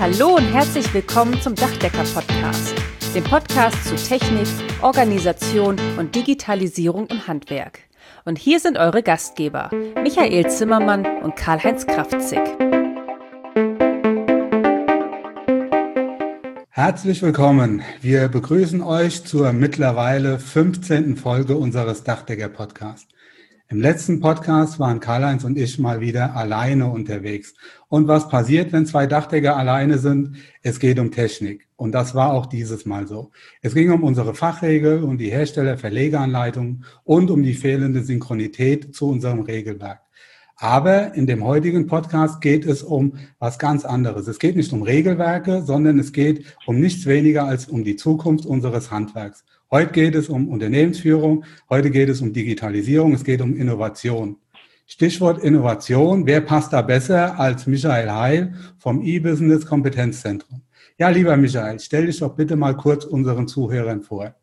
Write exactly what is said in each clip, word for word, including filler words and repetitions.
Hallo und herzlich willkommen zum Dachdecker-Podcast, dem Podcast zu Technik, Organisation und Digitalisierung im Handwerk. Und hier sind eure Gastgeber, Michael Zimmermann und Karl-Heinz Kraftzig. Herzlich willkommen. Wir begrüßen euch zur mittlerweile fünfzehnten Folge unseres Dachdecker-Podcasts. Im letzten Podcast waren Karl-Heinz und ich mal wieder alleine unterwegs. Und was passiert, wenn zwei Dachdecker alleine sind? Es geht um Technik. Und das war auch dieses Mal so. Es ging um unsere Fachregel, um die Hersteller-Verlegeranleitung und um die fehlende Synchronität zu unserem Regelwerk. Aber in dem heutigen Podcast geht es um was ganz anderes. Es geht nicht um Regelwerke, sondern es geht um nichts weniger als um die Zukunft unseres Handwerks. Heute geht es um Unternehmensführung, heute geht es um Digitalisierung, es geht um Innovation. Stichwort Innovation, wer passt da besser als Michael Heil vom E-Business Kompetenzzentrum? Ja, lieber Michael, stell dich doch bitte mal kurz unseren Zuhörern vor.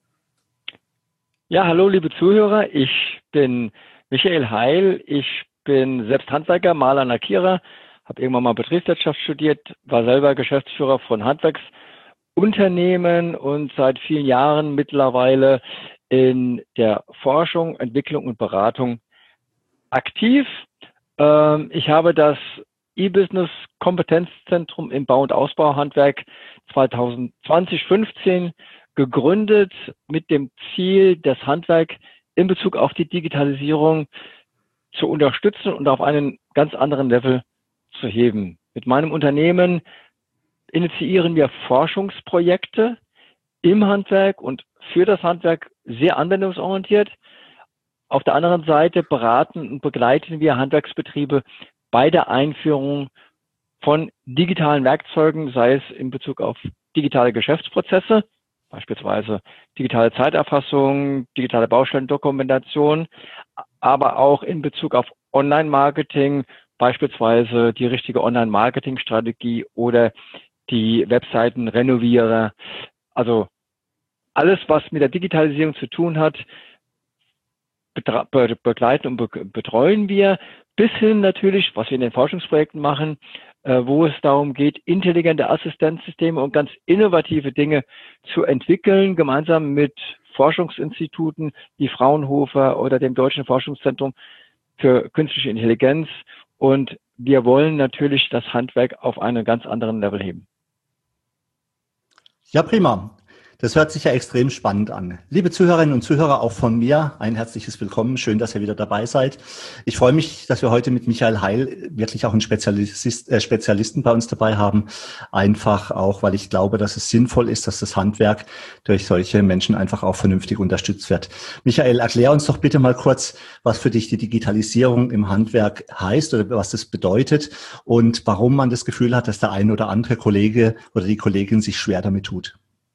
Ja, hallo liebe Zuhörer, ich bin Michael Heil, ich bin selbst Handwerker, Maler, Lackierer, habe irgendwann mal Betriebswirtschaft studiert, war selber Geschäftsführer von Handwerksunternehmen und seit vielen Jahren mittlerweile in der Forschung, Entwicklung und Beratung aktiv. Ich habe das E-Business Kompetenzzentrum im Bau- und Ausbauhandwerk zwanzig zwanzig fünfzehn gegründet mit dem Ziel, das Handwerk in Bezug auf die Digitalisierung zu unterstützen und auf einen ganz anderen Level zu heben. Mit meinem Unternehmen initiieren wir Forschungsprojekte im Handwerk und für das Handwerk sehr anwendungsorientiert. Auf der anderen Seite beraten und begleiten wir Handwerksbetriebe bei der Einführung von digitalen Werkzeugen, sei es in Bezug auf digitale Geschäftsprozesse, beispielsweise digitale Zeiterfassung, digitale Baustellendokumentation, aber auch in Bezug auf Online-Marketing, beispielsweise die richtige Online-Marketing-Strategie oder die Webseiten renoviere. Also alles, was mit der Digitalisierung zu tun hat, begleiten und betreuen wir, bis hin natürlich, was wir in den Forschungsprojekten machen, wo es darum geht, intelligente Assistenzsysteme und ganz innovative Dinge zu entwickeln, gemeinsam mit Forschungsinstituten wie Fraunhofer oder dem Deutschen Forschungszentrum für künstliche Intelligenz. Und wir wollen natürlich das Handwerk auf einen ganz anderen Level heben. Ja, prima. Das hört sich ja extrem spannend an. Liebe Zuhörerinnen und Zuhörer, auch von mir ein herzliches Willkommen. Schön, dass ihr wieder dabei seid. Ich freue mich, dass wir heute mit Michael Heil wirklich auch einen Spezialist, äh, Spezialisten bei uns dabei haben. Einfach auch, weil ich glaube, dass es sinnvoll ist, dass das Handwerk durch solche Menschen einfach auch vernünftig unterstützt wird. Michael, erklär uns doch bitte mal kurz, was für dich die Digitalisierung im Handwerk heißt oder was das bedeutet und warum man das Gefühl hat, dass der ein oder andere Kollege oder die Kollegin sich schwer damit tut.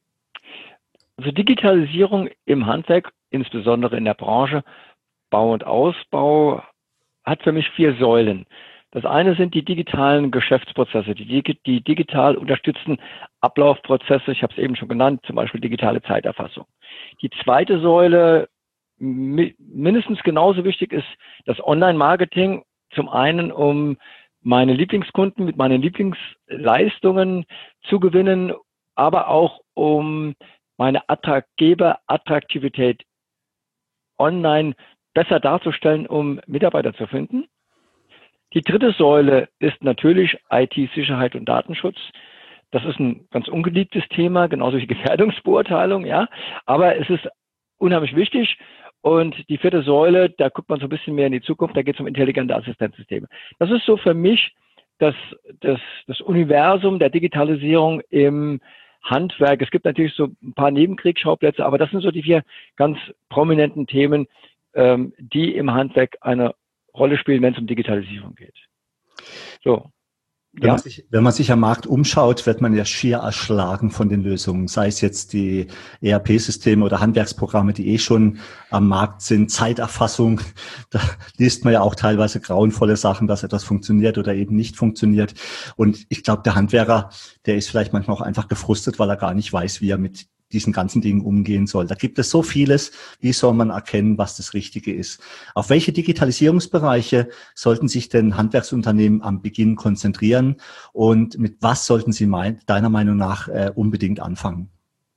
Also Digitalisierung im Handwerk, insbesondere in der Branche Bau und Ausbau, hat für mich vier Säulen. Das eine sind die digitalen Geschäftsprozesse, die, die digital unterstützten Ablaufprozesse, ich habe es eben schon genannt, zum Beispiel digitale Zeiterfassung. Die zweite Säule, mindestens genauso wichtig, ist das Online-Marketing, zum einen um meine Lieblingskunden mit meinen Lieblingsleistungen zu gewinnen, aber auch um meine Arbeitgeberattraktivität online besser darzustellen, um Mitarbeiter zu finden. Die dritte Säule ist natürlich I T-Sicherheit und Datenschutz. Das ist ein ganz ungeliebtes Thema, genauso wie Gefährdungsbeurteilung, ja. Aber es ist unheimlich wichtig. Und die vierte Säule, da guckt man so ein bisschen mehr in die Zukunft, da geht es um intelligente Assistenzsysteme. Das ist so für mich das, das, das Universum der Digitalisierung im Handwerk. Es gibt natürlich so ein paar Nebenkriegsschauplätze, aber das sind so die vier ganz prominenten Themen, ähm, die im Handwerk eine Rolle spielen, wenn es um Digitalisierung geht. So. Wenn, Ja. man sich, wenn man sich am Markt umschaut, wird man ja schier erschlagen von den Lösungen, sei es jetzt die E R P-Systeme oder Handwerksprogramme, die eh schon am Markt sind, Zeiterfassung, da liest man ja auch teilweise grauenvolle Sachen, dass etwas funktioniert oder eben nicht funktioniert. Und ich glaube, der Handwerker, der ist vielleicht manchmal auch einfach gefrustet, weil er gar nicht weiß, wie er mit diesen ganzen Dingen umgehen soll. Da gibt es so vieles. Wie soll man erkennen, was das Richtige ist? Auf welche Digitalisierungsbereiche sollten sich denn Handwerksunternehmen am Beginn konzentrieren und mit was sollten sie mein, deiner Meinung nach äh, unbedingt anfangen?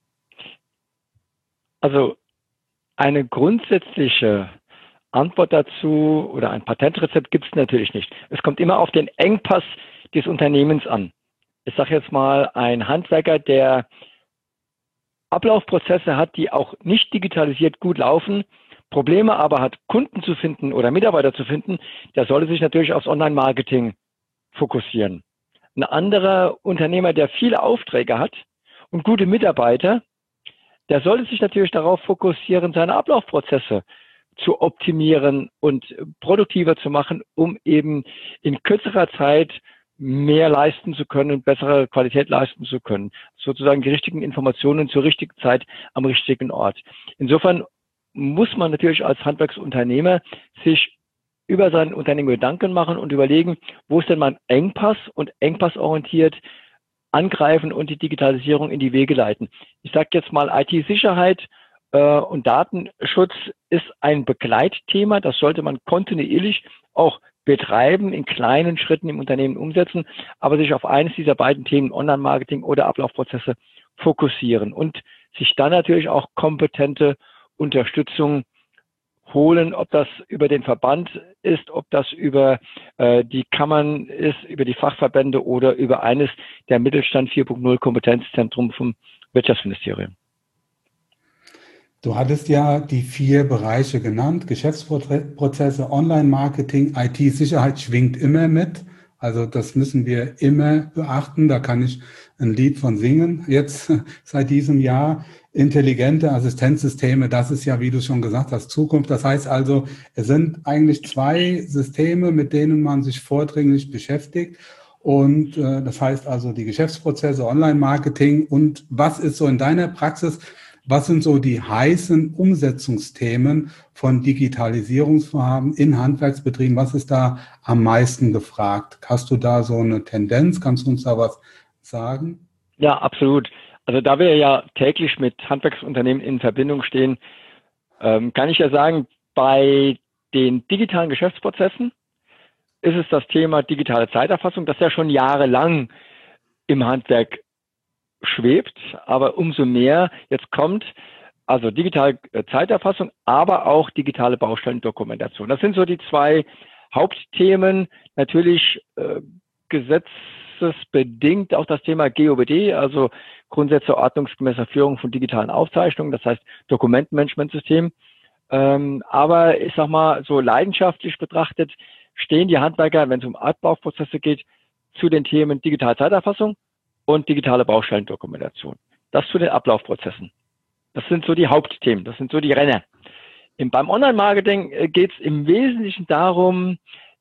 Also eine grundsätzliche Antwort dazu oder ein Patentrezept gibt es natürlich nicht. Es kommt immer auf den Engpass des Unternehmens an. Ich sage jetzt mal, ein Handwerker, der Ablaufprozesse hat, die auch nicht digitalisiert gut laufen, Probleme aber hat, Kunden zu finden oder Mitarbeiter zu finden, der sollte sich natürlich aufs Online-Marketing fokussieren. Ein anderer Unternehmer, der viele Aufträge hat und gute Mitarbeiter, der sollte sich natürlich darauf fokussieren, seine Ablaufprozesse zu optimieren und produktiver zu machen, um eben in kürzerer Zeit mehr leisten zu können, bessere Qualität leisten zu können. Sozusagen die richtigen Informationen zur richtigen Zeit am richtigen Ort. Insofern muss man natürlich als Handwerksunternehmer sich über sein Unternehmen Gedanken machen und überlegen, wo ist denn mein Engpass und engpassorientiert angreifen und die Digitalisierung in die Wege leiten. Ich sage jetzt mal, I T-Sicherheit äh, und Datenschutz ist ein Begleitthema. Das sollte man kontinuierlich auch betreiben, in kleinen Schritten im Unternehmen umsetzen, aber sich auf eines dieser beiden Themen, Online-Marketing oder Ablaufprozesse, fokussieren und sich dann natürlich auch kompetente Unterstützung holen, ob das über den Verband ist, ob das über äh, die Kammern ist, über die Fachverbände oder über eines der Mittelstand vier Punkt null Kompetenzzentrum vom Wirtschaftsministerium. Du hattest ja die vier Bereiche genannt, Geschäftsprozesse, Online-Marketing, I T-Sicherheit schwingt immer mit. Also das müssen wir immer beachten. Da kann ich ein Lied von singen jetzt seit diesem Jahr. Intelligente Assistenzsysteme, das ist ja, wie du schon gesagt hast, Zukunft. Das heißt also, es sind eigentlich zwei Systeme, mit denen man sich vordringlich beschäftigt. Und äh, das heißt also die Geschäftsprozesse, Online-Marketing. Und was ist so in deiner Praxis, was sind so die heißen Umsetzungsthemen von Digitalisierungsvorhaben in Handwerksbetrieben? Was ist da am meisten gefragt? Hast du da so eine Tendenz? Kannst du uns da was sagen? Ja, absolut. Also da wir ja täglich mit Handwerksunternehmen in Verbindung stehen, ähm, kann ich ja sagen, bei den digitalen Geschäftsprozessen ist es das Thema digitale Zeiterfassung, das ja schon jahrelang im Handwerk schwebt, aber umso mehr jetzt kommt, also digitale Zeiterfassung, aber auch digitale Baustellendokumentation. Das sind so die zwei Hauptthemen. Natürlich äh, gesetzesbedingt auch das Thema G O B D, also Grundsätze ordnungsgemäßer Führung von digitalen Aufzeichnungen, das heißt Dokumentenmanagementsystem. Ähm, aber ich sag mal, so leidenschaftlich betrachtet stehen die Handwerker, wenn es um Ablaufprozesse geht, zu den Themen digitale Zeiterfassung und digitale Baustellendokumentation. Das zu den Ablaufprozessen. Das sind so die Hauptthemen, das sind so die Renner. Im, beim Online-Marketing geht es im Wesentlichen darum,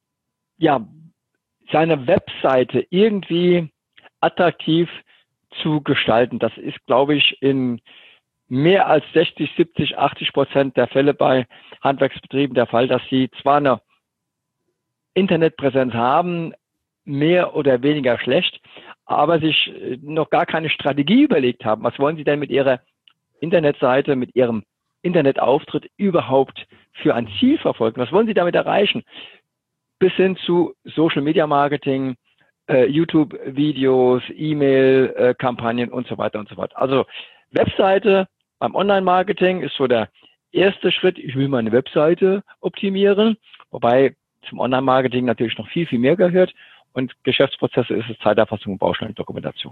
ja, seine Webseite irgendwie attraktiv zu gestalten. Das ist, glaube ich, in mehr als sechzig, siebzig, achtzig Prozent der Fälle bei Handwerksbetrieben der Fall, dass sie zwar eine Internetpräsenz haben, mehr oder weniger schlecht, aber sich noch gar keine Strategie überlegt haben. Was wollen sie denn mit ihrer Internetseite, mit ihrem Internetauftritt überhaupt für ein Ziel verfolgen? Was wollen sie damit erreichen? Bis hin zu Social Media Marketing, äh, YouTube-Videos, E-Mail-Kampagnen und so weiter und so fort. Also Webseite beim Online-Marketing ist so der erste Schritt. Ich will meine Webseite optimieren, wobei zum Online-Marketing natürlich noch viel, viel mehr gehört. Und Geschäftsprozesse ist es Zeiterfassung und Baustellendokumentation.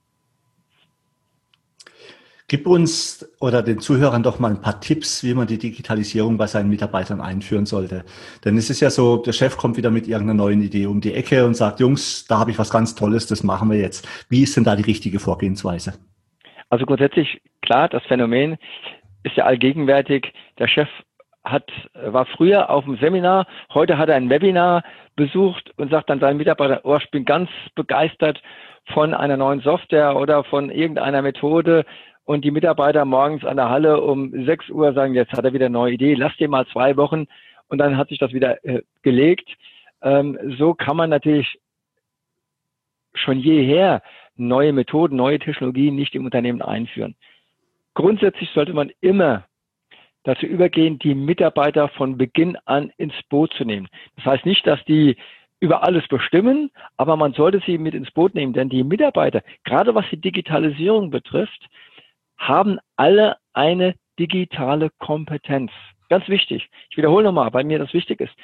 Gib uns oder den Zuhörern doch mal ein paar Tipps, wie man die Digitalisierung bei seinen Mitarbeitern einführen sollte. Denn es ist ja so, der Chef kommt wieder mit irgendeiner neuen Idee um die Ecke und sagt, Jungs, da habe ich was ganz Tolles, das machen wir jetzt. Wie ist denn da die richtige Vorgehensweise? Also grundsätzlich, klar, das Phänomen ist ja allgegenwärtig. Der Chef hat, war früher auf dem Seminar, heute hat er ein Webinar besucht und sagt dann seinen Mitarbeitern, oh, ich bin ganz begeistert von einer neuen Software oder von irgendeiner Methode. Und die Mitarbeiter morgens an der Halle um sechs Uhr sagen, jetzt hat er wieder eine neue Idee, lass dir mal zwei Wochen und dann hat sich das wieder äh, gelegt. Ähm, so kann man natürlich schon jeher neue Methoden, neue Technologien nicht im Unternehmen einführen. grundsätzlich sollte man immer dazu übergehen, die Mitarbeiter von Beginn an ins Boot zu nehmen. Das heißt nicht, dass die über alles bestimmen, aber man sollte sie mit ins Boot nehmen, denn die Mitarbeiter, gerade was die Digitalisierung betrifft, haben alle eine digitale Kompetenz. Ganz wichtig. Ich wiederhole nochmal, weil mir das wichtig ist.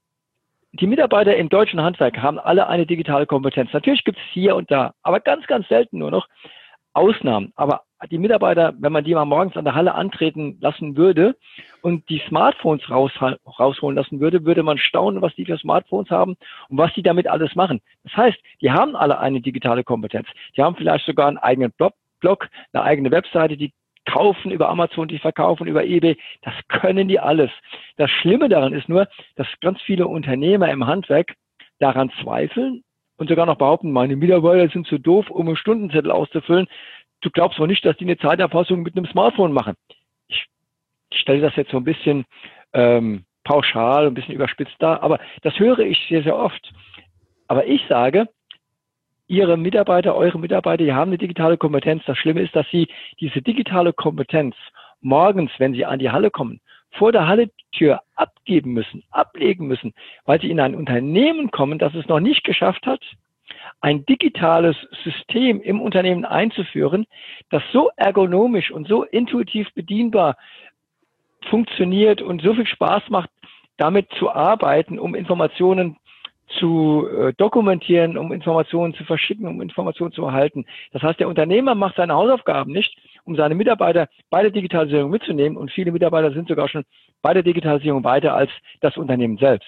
Die Mitarbeiter im deutschen Handwerk haben alle eine digitale Kompetenz. Natürlich gibt es hier und da, aber ganz, ganz selten nur noch Ausnahmen. Aber die Mitarbeiter, wenn man die mal morgens an der Halle antreten lassen würde und die Smartphones raus, rausholen lassen würde, würde man staunen, was die für Smartphones haben und was die damit alles machen. Das heißt, die haben alle eine digitale Kompetenz. Die haben vielleicht sogar einen eigenen Blog, Blog eine eigene Webseite, die kaufen über Amazon, die verkaufen über eBay. Das können die alles. Das Schlimme daran ist nur, dass ganz viele Unternehmer im Handwerk daran zweifeln und sogar noch behaupten, meine Mitarbeiter sind zu doof, um einen Stundenzettel auszufüllen. Du glaubst wohl nicht, dass die eine Zeiterfassung mit einem Smartphone machen. Ich stelle das jetzt so ein bisschen ähm, pauschal, ein bisschen überspitzt dar, aber das höre ich sehr, sehr oft. Aber ich sage, Ihre Mitarbeiter, eure Mitarbeiter, die haben eine digitale Kompetenz. Das Schlimme ist, dass sie diese digitale Kompetenz morgens, wenn sie an die Halle kommen, vor der Hallentür abgeben müssen, ablegen müssen, weil sie in ein Unternehmen kommen, das es noch nicht geschafft hat, ein digitales System im Unternehmen einzuführen, das so ergonomisch und so intuitiv bedienbar funktioniert und so viel Spaß macht, damit zu arbeiten, um Informationen zu äh, dokumentieren, um Informationen zu verschicken, um Informationen zu erhalten. Das heißt, der Unternehmer macht seine Hausaufgaben nicht, um seine Mitarbeiter bei der Digitalisierung mitzunehmen. Und viele Mitarbeiter sind sogar schon bei der Digitalisierung weiter als das Unternehmen selbst.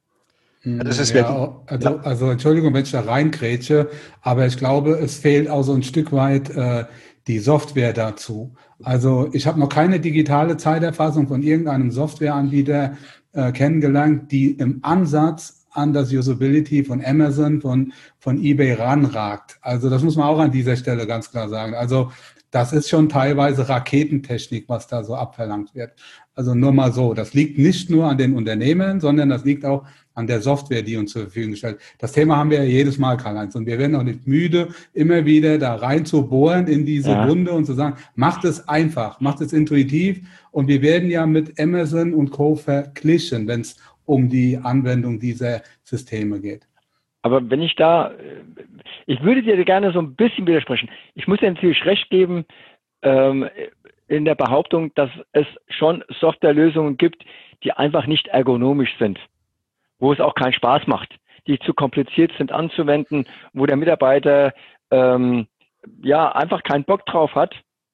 Ja, das ist ja, also, also Entschuldigung, wenn ich da reingrätsche, aber ich glaube, es fehlt auch so ein Stück weit äh, die Software dazu. Also ich habe noch keine digitale Zeiterfassung von irgendeinem Softwareanbieter äh, kennengelernt, die im Ansatz an das Usability von Amazon, von, von eBay ranragt. Also das muss man auch an dieser Stelle ganz klar sagen. Also das ist schon teilweise Raketentechnik, was da so abverlangt wird. Also nur mal so, das liegt nicht nur an den Unternehmen, sondern das liegt auch an der Software, die uns zur Verfügung stellt. Das Thema haben wir ja jedes Mal, Karl-Heinz, und wir werden auch nicht müde, immer wieder da rein zu bohren in diese ja. Wunde und zu sagen, macht es einfach, macht es intuitiv. Und wir werden ja mit Amazon und Co. verglichen, wenn es um die Anwendung dieser Systeme geht. Aber wenn ich da, ich würde dir gerne so ein bisschen widersprechen. Ich muss dir natürlich recht geben ähm, in der Behauptung, dass es schon Softwarelösungen gibt, die einfach nicht ergonomisch sind, wo es auch keinen Spaß macht, die zu kompliziert sind anzuwenden, wo der Mitarbeiter ähm, ja einfach keinen Bock drauf hat.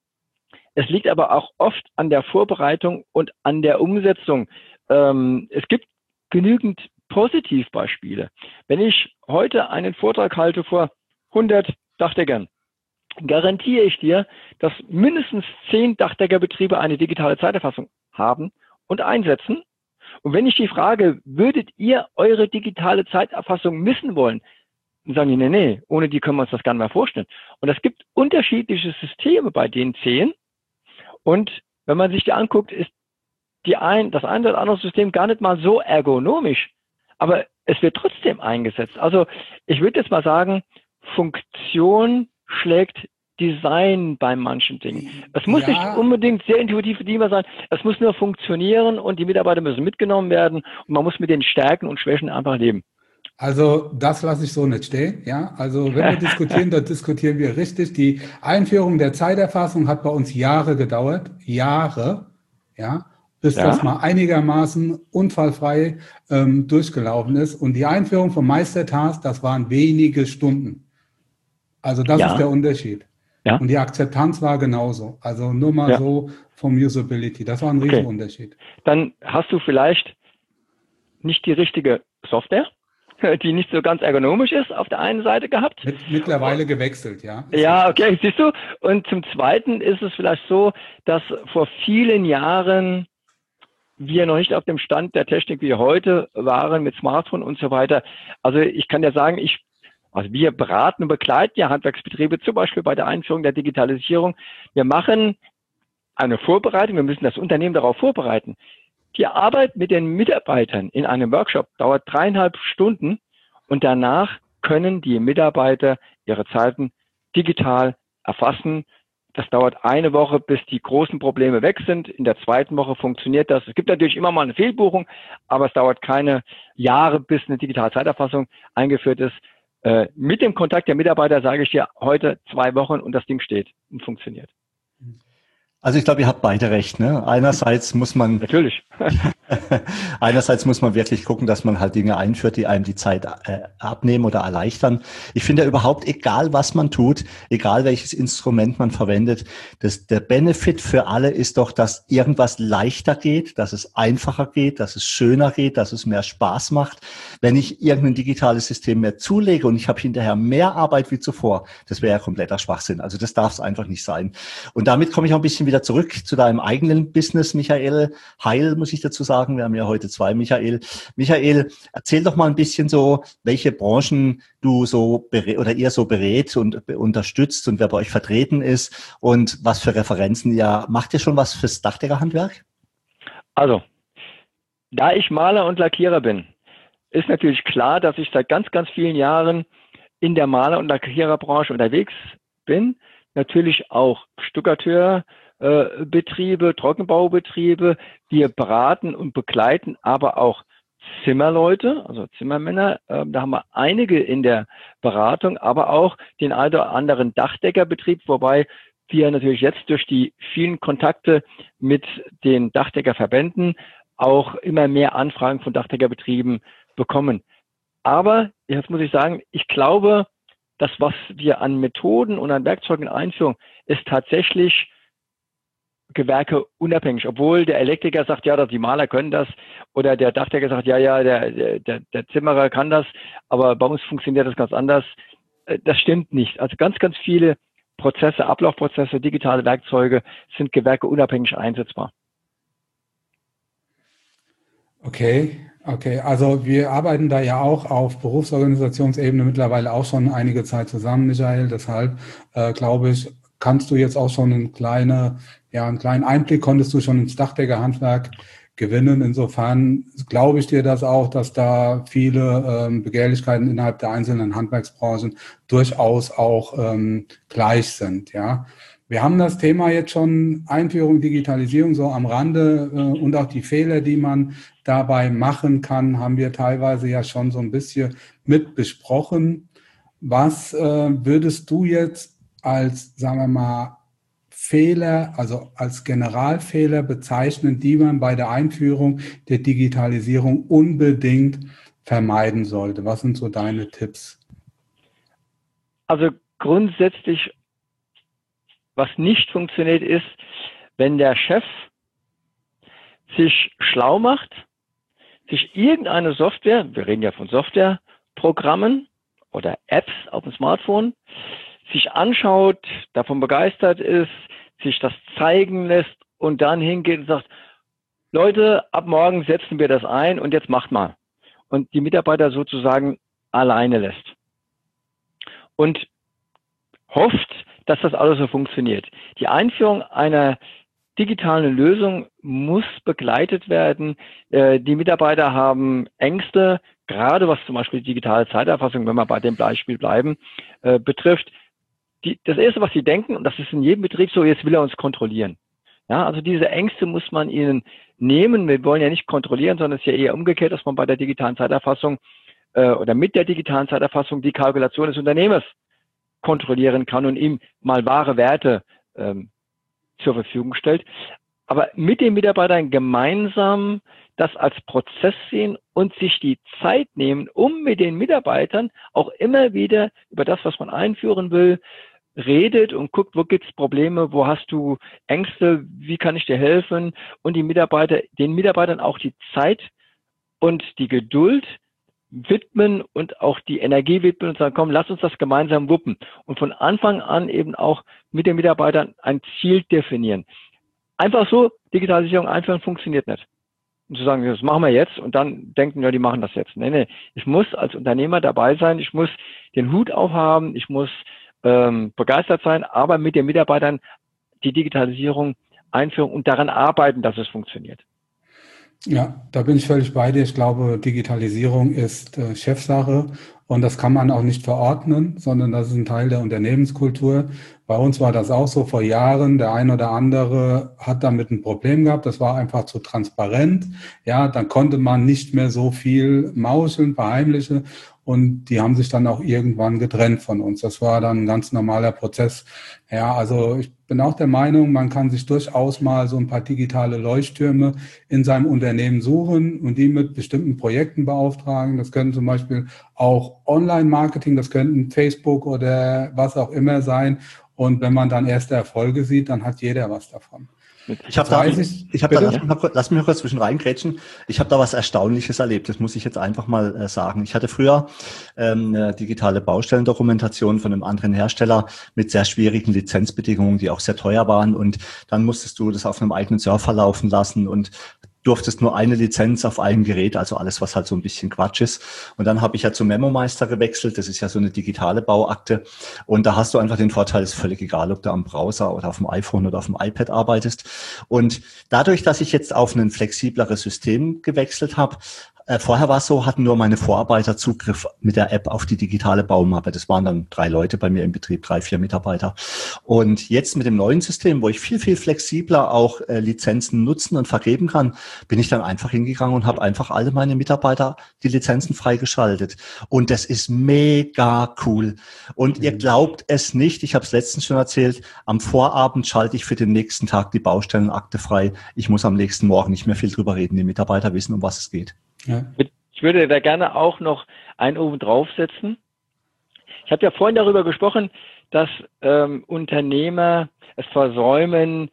Es liegt aber auch oft an der Vorbereitung und an der Umsetzung. Ähm, es gibt genügend Positivbeispiele. Wenn ich heute einen Vortrag halte vor hundert Dachdeckern, garantiere ich dir, dass mindestens zehn Dachdeckerbetriebe eine digitale Zeiterfassung haben und einsetzen. Und wenn ich die frage, würdet ihr eure digitale Zeiterfassung missen wollen? Dann sagen die, nee, nee, ohne die können wir uns das gar nicht mehr vorstellen. Und es gibt unterschiedliche Systeme bei den zehn. Und wenn man sich die anguckt, ist die ein, das eine oder andere System gar nicht mal so ergonomisch. Aber es wird trotzdem eingesetzt. Also ich würde jetzt mal sagen, Funktion schlägt Design bei manchen Dingen. Es muss ja. nicht unbedingt sehr intuitiv bedienbar sein. Es muss nur funktionieren und die Mitarbeiter müssen mitgenommen werden und man muss mit den Stärken und Schwächen einfach leben. Also das lasse ich so nicht stehen. Ja, also wenn wir diskutieren, dann diskutieren wir richtig. Die Einführung der Zeiterfassung hat bei uns Jahre gedauert. Jahre. Ja. bis ja. das mal einigermaßen unfallfrei ähm, durchgelaufen ist. Und die Einführung vom Meistertask, das waren wenige Stunden. Also das ja. ist der Unterschied. Ja. Und die Akzeptanz war genauso. Also nur mal ja. so vom Usability. Das war ein riesen okay. Unterschied. Dann hast du vielleicht nicht die richtige Software, die nicht so ganz ergonomisch ist, auf der einen Seite gehabt. Mit, mittlerweile gewechselt, ja. Ja, okay, siehst du. Und zum Zweiten ist es vielleicht so, dass vor vielen Jahren wir noch nicht auf dem Stand der Technik wie heute waren mit Smartphone und so weiter. Also ich kann ja sagen, ich, also wir beraten und begleiten ja Handwerksbetriebe zum Beispiel bei der Einführung der Digitalisierung. Wir machen eine Vorbereitung, wir müssen das Unternehmen darauf vorbereiten. Die Arbeit mit den Mitarbeitern in einem Workshop dauert dreieinhalb Stunden und danach können die Mitarbeiter ihre Zeiten digital erfassen, Das dauert eine Woche, bis die großen Probleme weg sind. In der zweiten Woche funktioniert das. Es gibt natürlich immer mal eine Fehlbuchung, aber es dauert keine Jahre, bis eine digitale Zeiterfassung eingeführt ist. Äh, mit dem Kontakt der Mitarbeiter sage ich dir heute zwei Wochen und das Ding steht und funktioniert. Also ich glaube, ihr habt beide recht, ne? Einerseits muss man natürlich einerseits muss man wirklich gucken, dass man halt Dinge einführt, die einem die Zeit äh, abnehmen oder erleichtern. Ich finde ja überhaupt, egal was man tut, egal welches Instrument man verwendet, das, der Benefit für alle ist doch, dass irgendwas leichter geht, dass es einfacher geht, dass es schöner geht, dass es mehr Spaß macht. Wenn ich irgendein digitales System mehr zulege und ich habe hinterher mehr Arbeit wie zuvor, das wäre ja kompletter Schwachsinn. Also das darf es einfach nicht sein. Und damit komme ich auch ein bisschen wieder zurück zu deinem eigenen Business, Michael Heil, muss ich dazu sagen. Wir haben ja heute zwei Michael. Michael, erzähl doch mal ein bisschen so, welche Branchen du so berät oder ihr so berät und unterstützt und wer bei euch vertreten ist und was für Referenzen ihr macht. Ihr schon was fürs Dachdeckerhandwerk? Also, da ich Maler und Lackierer bin, ist natürlich klar, dass ich seit ganz, ganz vielen Jahren in der Maler- und Lackiererbranche unterwegs bin. Natürlich auch Stuckateur, Äh, Betriebe, Trockenbaubetriebe. Wir beraten und begleiten aber auch Zimmerleute, also Zimmermänner. Äh, da haben wir einige in der Beratung, aber auch den einen oder anderen Dachdeckerbetrieb, wobei wir natürlich jetzt durch die vielen Kontakte mit den Dachdeckerverbänden auch immer mehr Anfragen von Dachdeckerbetrieben bekommen. Aber, jetzt muss ich sagen, ich glaube, das, was wir an Methoden und an Werkzeugen einführen, ist tatsächlich Gewerke unabhängig, obwohl der Elektriker sagt, ja, die Maler können das, oder der Dachdecker sagt, ja, ja, der, der, der Zimmerer kann das, aber bei uns funktioniert das ganz anders. Das stimmt nicht. Also ganz, ganz viele Prozesse, Ablaufprozesse, digitale Werkzeuge sind Gewerke unabhängig einsetzbar. Okay, okay. Also wir arbeiten da ja auch auf Berufsorganisationsebene mittlerweile auch schon einige Zeit zusammen, Michael. Deshalb äh, glaube ich, kannst du jetzt auch schon eine kleine, ja, einen kleinen Einblick konntest du schon ins Dachdeckerhandwerk gewinnen. Insofern glaube ich dir das auch, dass da viele ähm, Begehrlichkeiten innerhalb der einzelnen Handwerksbranchen durchaus auch ähm, gleich sind. Ja, wir haben das Thema jetzt schon Einführung, Digitalisierung so am Rande äh, und auch die Fehler, die man dabei machen kann, haben wir teilweise ja schon so ein bisschen mit besprochen. Was äh, würdest du jetzt als, sagen wir mal, Fehler, also als Generalfehler bezeichnen, die man bei der Einführung der Digitalisierung unbedingt vermeiden sollte? Was sind so deine Tipps? Also grundsätzlich, was nicht funktioniert, ist, wenn der Chef sich schlau macht, sich irgendeine Software, wir reden ja von Softwareprogrammen oder Apps auf dem Smartphone, sich anschaut, davon begeistert ist, sich das zeigen lässt und dann hingeht und sagt, Leute, ab morgen setzen wir das ein und jetzt macht mal. Und die Mitarbeiter sozusagen alleine lässt. Und hofft, dass das alles so funktioniert. Die Einführung einer digitalen Lösung muss begleitet werden. Äh, die Mitarbeiter haben Ängste, gerade was zum Beispiel digitale Zeiterfassung, wenn wir bei dem Beispiel bleiben, äh, betrifft. Die, das Erste, was sie denken, und das ist in jedem Betrieb so, jetzt will er uns kontrollieren. Ja, also diese Ängste muss man ihnen nehmen. Wir wollen ja nicht kontrollieren, sondern es ist ja eher umgekehrt, dass man bei der digitalen Zeiterfassung äh, oder mit der digitalen Zeiterfassung die Kalkulation des Unternehmers kontrollieren kann und ihm mal wahre Werte ähm, zur Verfügung stellt. Aber mit den Mitarbeitern gemeinsam das als Prozess sehen und sich die Zeit nehmen, um mit den Mitarbeitern auch immer wieder über das, was man einführen will, redet und guckt, wo gibt es Probleme, wo hast du Ängste, wie kann ich dir helfen, und die Mitarbeiter, den Mitarbeitern auch die Zeit und die Geduld widmen und auch die Energie widmen und sagen, komm, lass uns das gemeinsam wuppen und von Anfang an eben auch mit den Mitarbeitern ein Ziel definieren. Einfach so, Digitalisierung einführen funktioniert nicht. Und zu sagen, das machen wir jetzt und dann denken, ja, die machen das jetzt. Nee, nee, ich muss als Unternehmer dabei sein, ich muss den Hut aufhaben, ich muss ähm, begeistert sein, aber mit den Mitarbeitern die Digitalisierung einführen und daran arbeiten, dass es funktioniert. Ja, da bin ich völlig bei dir. Ich glaube, Digitalisierung ist äh, Chefsache Und das kann man auch nicht verordnen, sondern das ist ein Teil der Unternehmenskultur. Bei uns war das auch so vor Jahren. Der ein oder andere hat damit ein Problem gehabt. Das war einfach zu transparent. Ja, dann konnte man nicht mehr so viel mauscheln, verheimlichen. Und die haben sich dann auch irgendwann getrennt von uns. Das war dann ein ganz normaler Prozess. Ja, also ich bin auch der Meinung, man kann sich durchaus mal so ein paar digitale Leuchttürme in seinem Unternehmen suchen und die mit bestimmten Projekten beauftragen. Das können zum Beispiel auch Online-Marketing, das könnten Facebook oder was auch immer sein. Und wenn man dann erste Erfolge sieht, dann hat jeder was davon. Ich habe da, ich, ich hab da lass, mich, lass mich kurz zwischen reingrätschen. Ich habe da was Erstaunliches erlebt. Das muss ich jetzt einfach mal äh, sagen. Ich hatte früher ähm, eine digitale Baustellendokumentation von einem anderen Hersteller mit sehr schwierigen Lizenzbedingungen, die auch sehr teuer waren. Und dann musstest du das auf einem eigenen Server laufen lassen und durftest nur eine Lizenz auf einem Gerät, also alles, was halt so ein bisschen Quatsch ist. Und dann habe ich ja zum MemoMeister gewechselt. Das ist ja so eine digitale Bauakte. Und da hast du einfach den Vorteil, es ist völlig egal, ob du am Browser oder auf dem iPhone oder auf dem iPad arbeitest. Und dadurch, dass ich jetzt auf ein flexibleres System gewechselt habe, Äh, vorher war es so, hatten nur meine Vorarbeiter Zugriff mit der App auf die digitale Baumappe. Das waren dann drei Leute bei mir im Betrieb, drei, vier Mitarbeiter. Und jetzt mit dem neuen System, wo ich viel, viel flexibler auch äh, Lizenzen nutzen und vergeben kann, bin ich dann einfach hingegangen und habe einfach alle meine Mitarbeiter die Lizenzen freigeschaltet. Und das ist mega cool. Und mhm. ihr glaubt es nicht, ich habe es letztens schon erzählt, am Vorabend schalte ich für den nächsten Tag die Baustellenakte frei. Ich muss am nächsten Morgen nicht mehr viel drüber reden. Die Mitarbeiter wissen, um was es geht. Ja. Ich würde da gerne auch noch einen oben draufsetzen. Ich habe ja vorhin darüber gesprochen, dass ähm, Unternehmer es versäumen,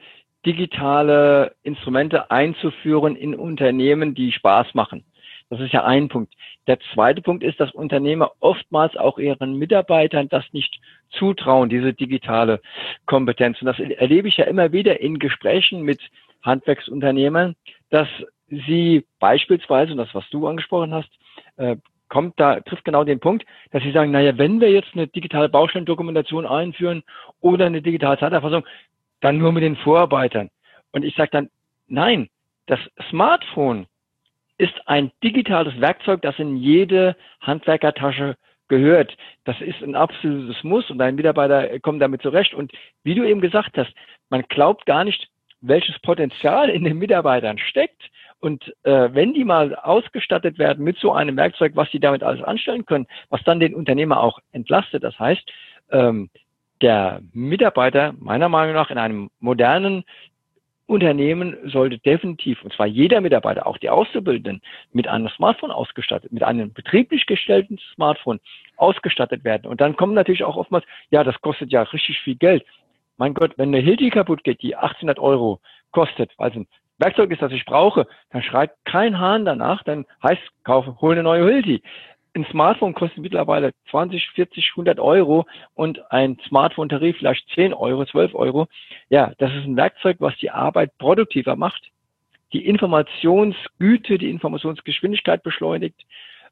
digitale Instrumente einzuführen in Unternehmen, die Spaß machen. Das ist ja ein Punkt. Der zweite Punkt ist, dass Unternehmer oftmals auch ihren Mitarbeitern das nicht zutrauen, diese digitale Kompetenz. Und das erlebe ich ja immer wieder in Gesprächen mit Handwerksunternehmern, dass sie beispielsweise, und das, was du angesprochen hast, äh, kommt da, trifft genau den Punkt, dass sie sagen, naja, wenn wir jetzt eine digitale Baustellendokumentation einführen oder eine digitale Zeiterfassung, dann nur mit den Vorarbeitern. Und ich sage dann, nein, das Smartphone ist ein digitales Werkzeug, das in jede Handwerkertasche gehört. Das ist ein absolutes Muss und dein Mitarbeiter kommt damit zurecht. Und wie du eben gesagt hast, man glaubt gar nicht, welches Potenzial in den Mitarbeitern steckt. Und äh, wenn die mal ausgestattet werden mit so einem Werkzeug, was sie damit alles anstellen können, was dann den Unternehmer auch entlastet. Das heißt, ähm, der Mitarbeiter, meiner Meinung nach, in einem modernen Unternehmen sollte definitiv, und zwar jeder Mitarbeiter, auch die Auszubildenden, mit einem Smartphone ausgestattet, mit einem betrieblich gestellten Smartphone ausgestattet werden. Und dann kommen natürlich auch oftmals, ja, das kostet ja richtig viel Geld. Mein Gott, wenn eine Hilti kaputt geht, die achtzehnhundert Euro kostet, weil es ein Werkzeug ist, das ich brauche, dann schreit kein Hahn danach, dann heißt, kaufe, hol eine neue Hilti. Ein Smartphone kostet mittlerweile zwanzig, vierzig, hundert Euro und ein Smartphone-Tarif vielleicht zehn Euro, zwölf Euro. Ja, das ist ein Werkzeug, was die Arbeit produktiver macht, die Informationsgüte, die Informationsgeschwindigkeit beschleunigt,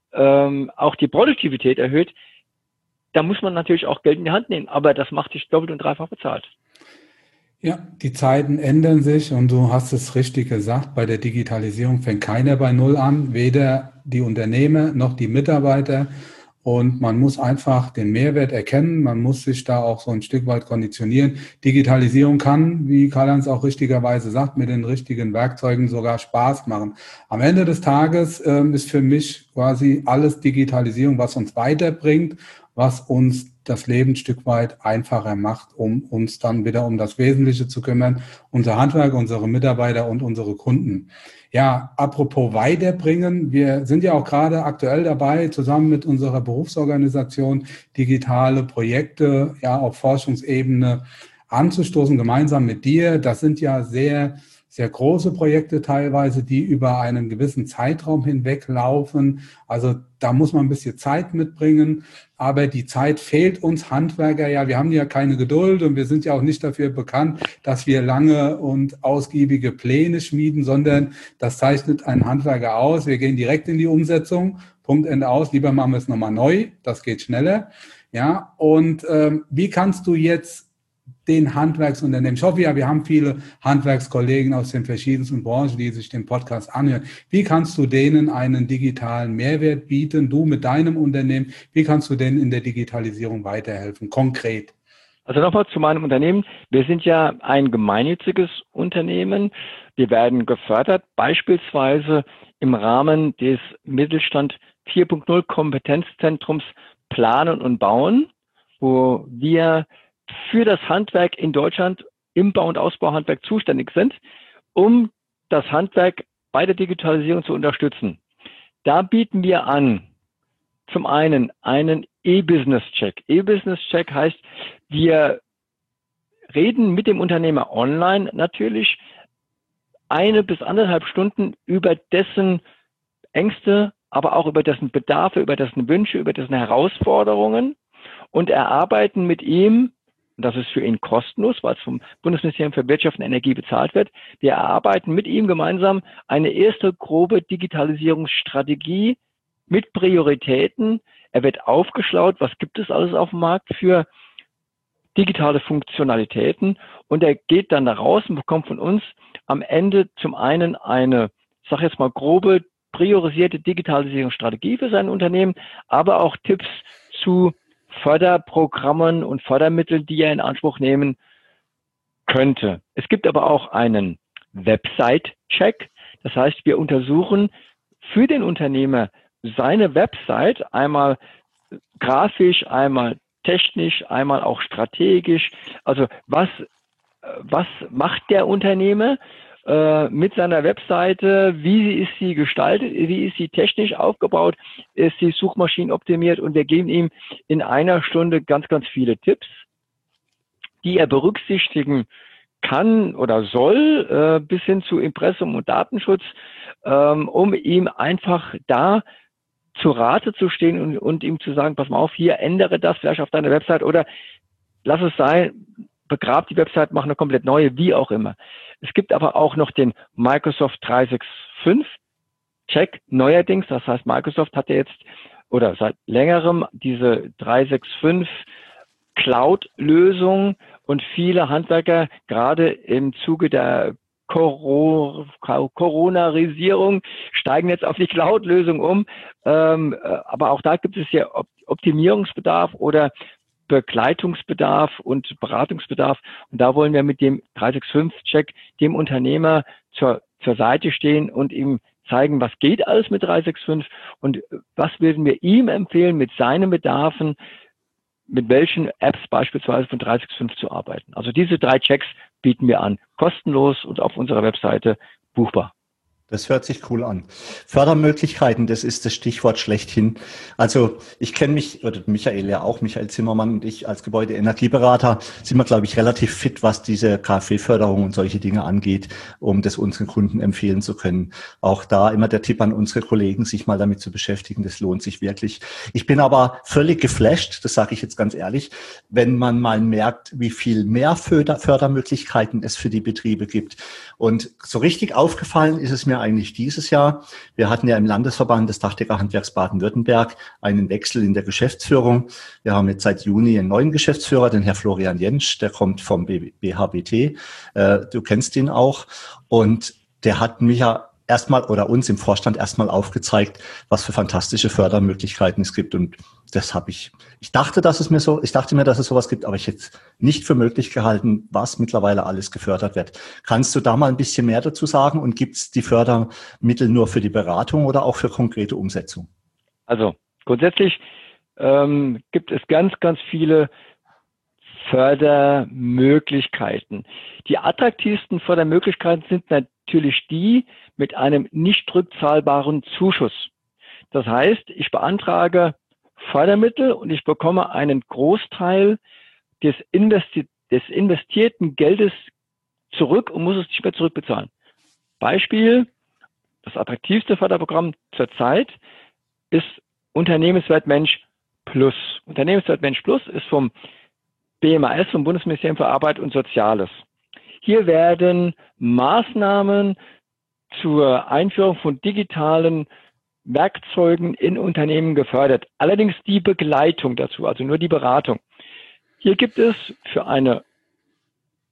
ähm, auch die Produktivität erhöht. Da muss man natürlich auch Geld in die Hand nehmen, aber das macht sich doppelt und dreifach bezahlt. Ja, die Zeiten ändern sich und du hast es richtig gesagt, bei der Digitalisierung fängt keiner bei Null an, weder die Unternehmer noch die Mitarbeiter, und man muss einfach den Mehrwert erkennen, man muss sich da auch so ein Stück weit konditionieren. Digitalisierung kann, wie Karl-Heinz auch richtigerweise sagt, mit den richtigen Werkzeugen sogar Spaß machen. Am Ende des Tages ähm, ist für mich quasi alles Digitalisierung, was uns weiterbringt, was uns das Leben ein Stück weit einfacher macht, um uns dann wieder um das Wesentliche zu kümmern, unser Handwerk, unsere Mitarbeiter und unsere Kunden. Ja, apropos weiterbringen, wir sind ja auch gerade aktuell dabei, zusammen mit unserer Berufsorganisation digitale Projekte ja auf Forschungsebene anzustoßen, gemeinsam mit dir. Das sind ja sehr sehr große Projekte teilweise, die über einen gewissen Zeitraum hinweg laufen. Also da muss man ein bisschen Zeit mitbringen. Aber die Zeit fehlt uns Handwerker ja. Wir haben ja keine Geduld und wir sind ja auch nicht dafür bekannt, dass wir lange und ausgiebige Pläne schmieden, sondern das zeichnet einen Handwerker aus. Wir gehen direkt in die Umsetzung. Punkt, Ende aus. Lieber machen wir es nochmal neu. Das geht schneller. Ja. Und ähm, wie kannst du jetzt den Handwerksunternehmen? Ich hoffe ja, wir haben viele Handwerkskollegen aus den verschiedensten Branchen, die sich den Podcast anhören. Wie kannst du denen einen digitalen Mehrwert bieten, du mit deinem Unternehmen? Wie kannst du denen in der Digitalisierung weiterhelfen, konkret? Also nochmal zu meinem Unternehmen. Wir sind ja ein gemeinnütziges Unternehmen. Wir werden gefördert, beispielsweise im Rahmen des Mittelstand vier Punkt null Kompetenzzentrums Planen und Bauen, wo wir für das Handwerk in Deutschland im Bau- und Ausbauhandwerk zuständig sind, um das Handwerk bei der Digitalisierung zu unterstützen. Da bieten wir an, zum einen einen E-Business-Check. E-Business-Check heißt, wir reden mit dem Unternehmer online natürlich eine bis anderthalb Stunden über dessen Ängste, aber auch über dessen Bedarfe, über dessen Wünsche, über dessen Herausforderungen und erarbeiten mit ihm, und das ist für ihn kostenlos, weil es vom Bundesministerium für Wirtschaft und Energie bezahlt wird, wir erarbeiten mit ihm gemeinsam eine erste grobe Digitalisierungsstrategie mit Prioritäten. Er wird aufgeschlaut, was gibt es alles auf dem Markt für digitale Funktionalitäten, und er geht dann da raus und bekommt von uns am Ende zum einen eine, ich sage jetzt mal grobe, priorisierte Digitalisierungsstrategie für sein Unternehmen, aber auch Tipps zu Förderprogrammen und Fördermitteln, die er in Anspruch nehmen könnte. Es gibt aber auch einen Website-Check. Das heißt, wir untersuchen für den Unternehmer seine Website einmal grafisch, einmal technisch, einmal auch strategisch. Also was, was macht der Unternehmer äh, mit seiner Webseite? Wie ist sie gestaltet? Wie ist sie technisch aufgebaut? Ist sie suchmaschinenoptimiert? Und wir geben ihm in einer Stunde ganz, ganz viele Tipps, die er berücksichtigen kann oder soll, äh, bis hin zu Impressum und Datenschutz, ähm, um ihm einfach da zu Rate zu stehen und, und ihm zu sagen, pass mal auf, hier ändere das vielleicht auf deiner Website oder lass es sein, begrab die Website, mach eine komplett neue, wie auch immer. Es gibt aber auch noch den Microsoft dreihundertfünfundsechzig Check neuerdings. Das heißt, Microsoft hat ja jetzt oder seit längerem diese dreihundertfünfundsechzig Cloud-Lösung, und viele Handwerker, gerade im Zuge der Coronarisierung, steigen jetzt auf die Cloud-Lösung um. Ähm, aber auch da gibt es ja Optimierungsbedarf oder Begleitungsbedarf und Beratungsbedarf. Und da wollen wir mit dem dreihundertfünfundsechzig-Check dem Unternehmer zur, zur Seite stehen und ihm zeigen, was geht alles mit dreihundertfünfundsechzig und was würden wir ihm empfehlen, mit seinen Bedarfen, mit welchen Apps beispielsweise von dreihundertfünfundsechzig zu arbeiten. Also diese drei Checks bieten wir an, kostenlos und auf unserer Webseite buchbar. Das hört sich cool an. Fördermöglichkeiten, das ist das Stichwort schlechthin. Also ich kenne mich, oder Michael ja auch, Michael Zimmermann und ich als Gebäudeenergieberater sind wir, glaube ich, relativ fit, was diese KfW-Förderung und solche Dinge angeht, um das unseren Kunden empfehlen zu können. Auch da immer der Tipp an unsere Kollegen, sich mal damit zu beschäftigen, das lohnt sich wirklich. Ich bin aber völlig geflasht, das sage ich jetzt ganz ehrlich, wenn man mal merkt, wie viel mehr Förder- Fördermöglichkeiten es für die Betriebe gibt. Und so richtig aufgefallen ist es mir eigentlich dieses Jahr. Wir hatten ja im Landesverband des Dachdeckerhandwerks Baden-Württemberg einen Wechsel in der Geschäftsführung. Wir haben jetzt seit Juni einen neuen Geschäftsführer, den Herr Florian Jentsch, der kommt vom B H B T. Äh, du kennst ihn auch. Und der hat mich ja erstmal oder uns im Vorstand erstmal aufgezeigt, was für fantastische Fördermöglichkeiten es gibt. Und das habe ich, ich dachte, dass es mir so, ich dachte mir, dass es sowas gibt, aber ich hätte nicht für möglich gehalten, was mittlerweile alles gefördert wird. Kannst du da mal ein bisschen mehr dazu sagen? Und gibt es die Fördermittel nur für die Beratung oder auch für konkrete Umsetzung? Also grundsätzlich ähm, gibt es ganz, ganz viele Fördermöglichkeiten. Die attraktivsten Fördermöglichkeiten sind natürlich die mit einem nicht rückzahlbaren Zuschuss. Das heißt, ich beantrage Fördermittel und ich bekomme einen Großteil des, investi- des investierten Geldes zurück und muss es nicht mehr zurückbezahlen. Beispiel, das attraktivste Förderprogramm zurzeit ist Unternehmenswert Mensch Plus. Unternehmenswert Mensch Plus ist vom B M A S, vom Bundesministerium für Arbeit und Soziales. Hier werden Maßnahmen zur Einführung von digitalen Werkzeugen in Unternehmen gefördert. Allerdings die Begleitung dazu, also nur die Beratung. Hier gibt es für eine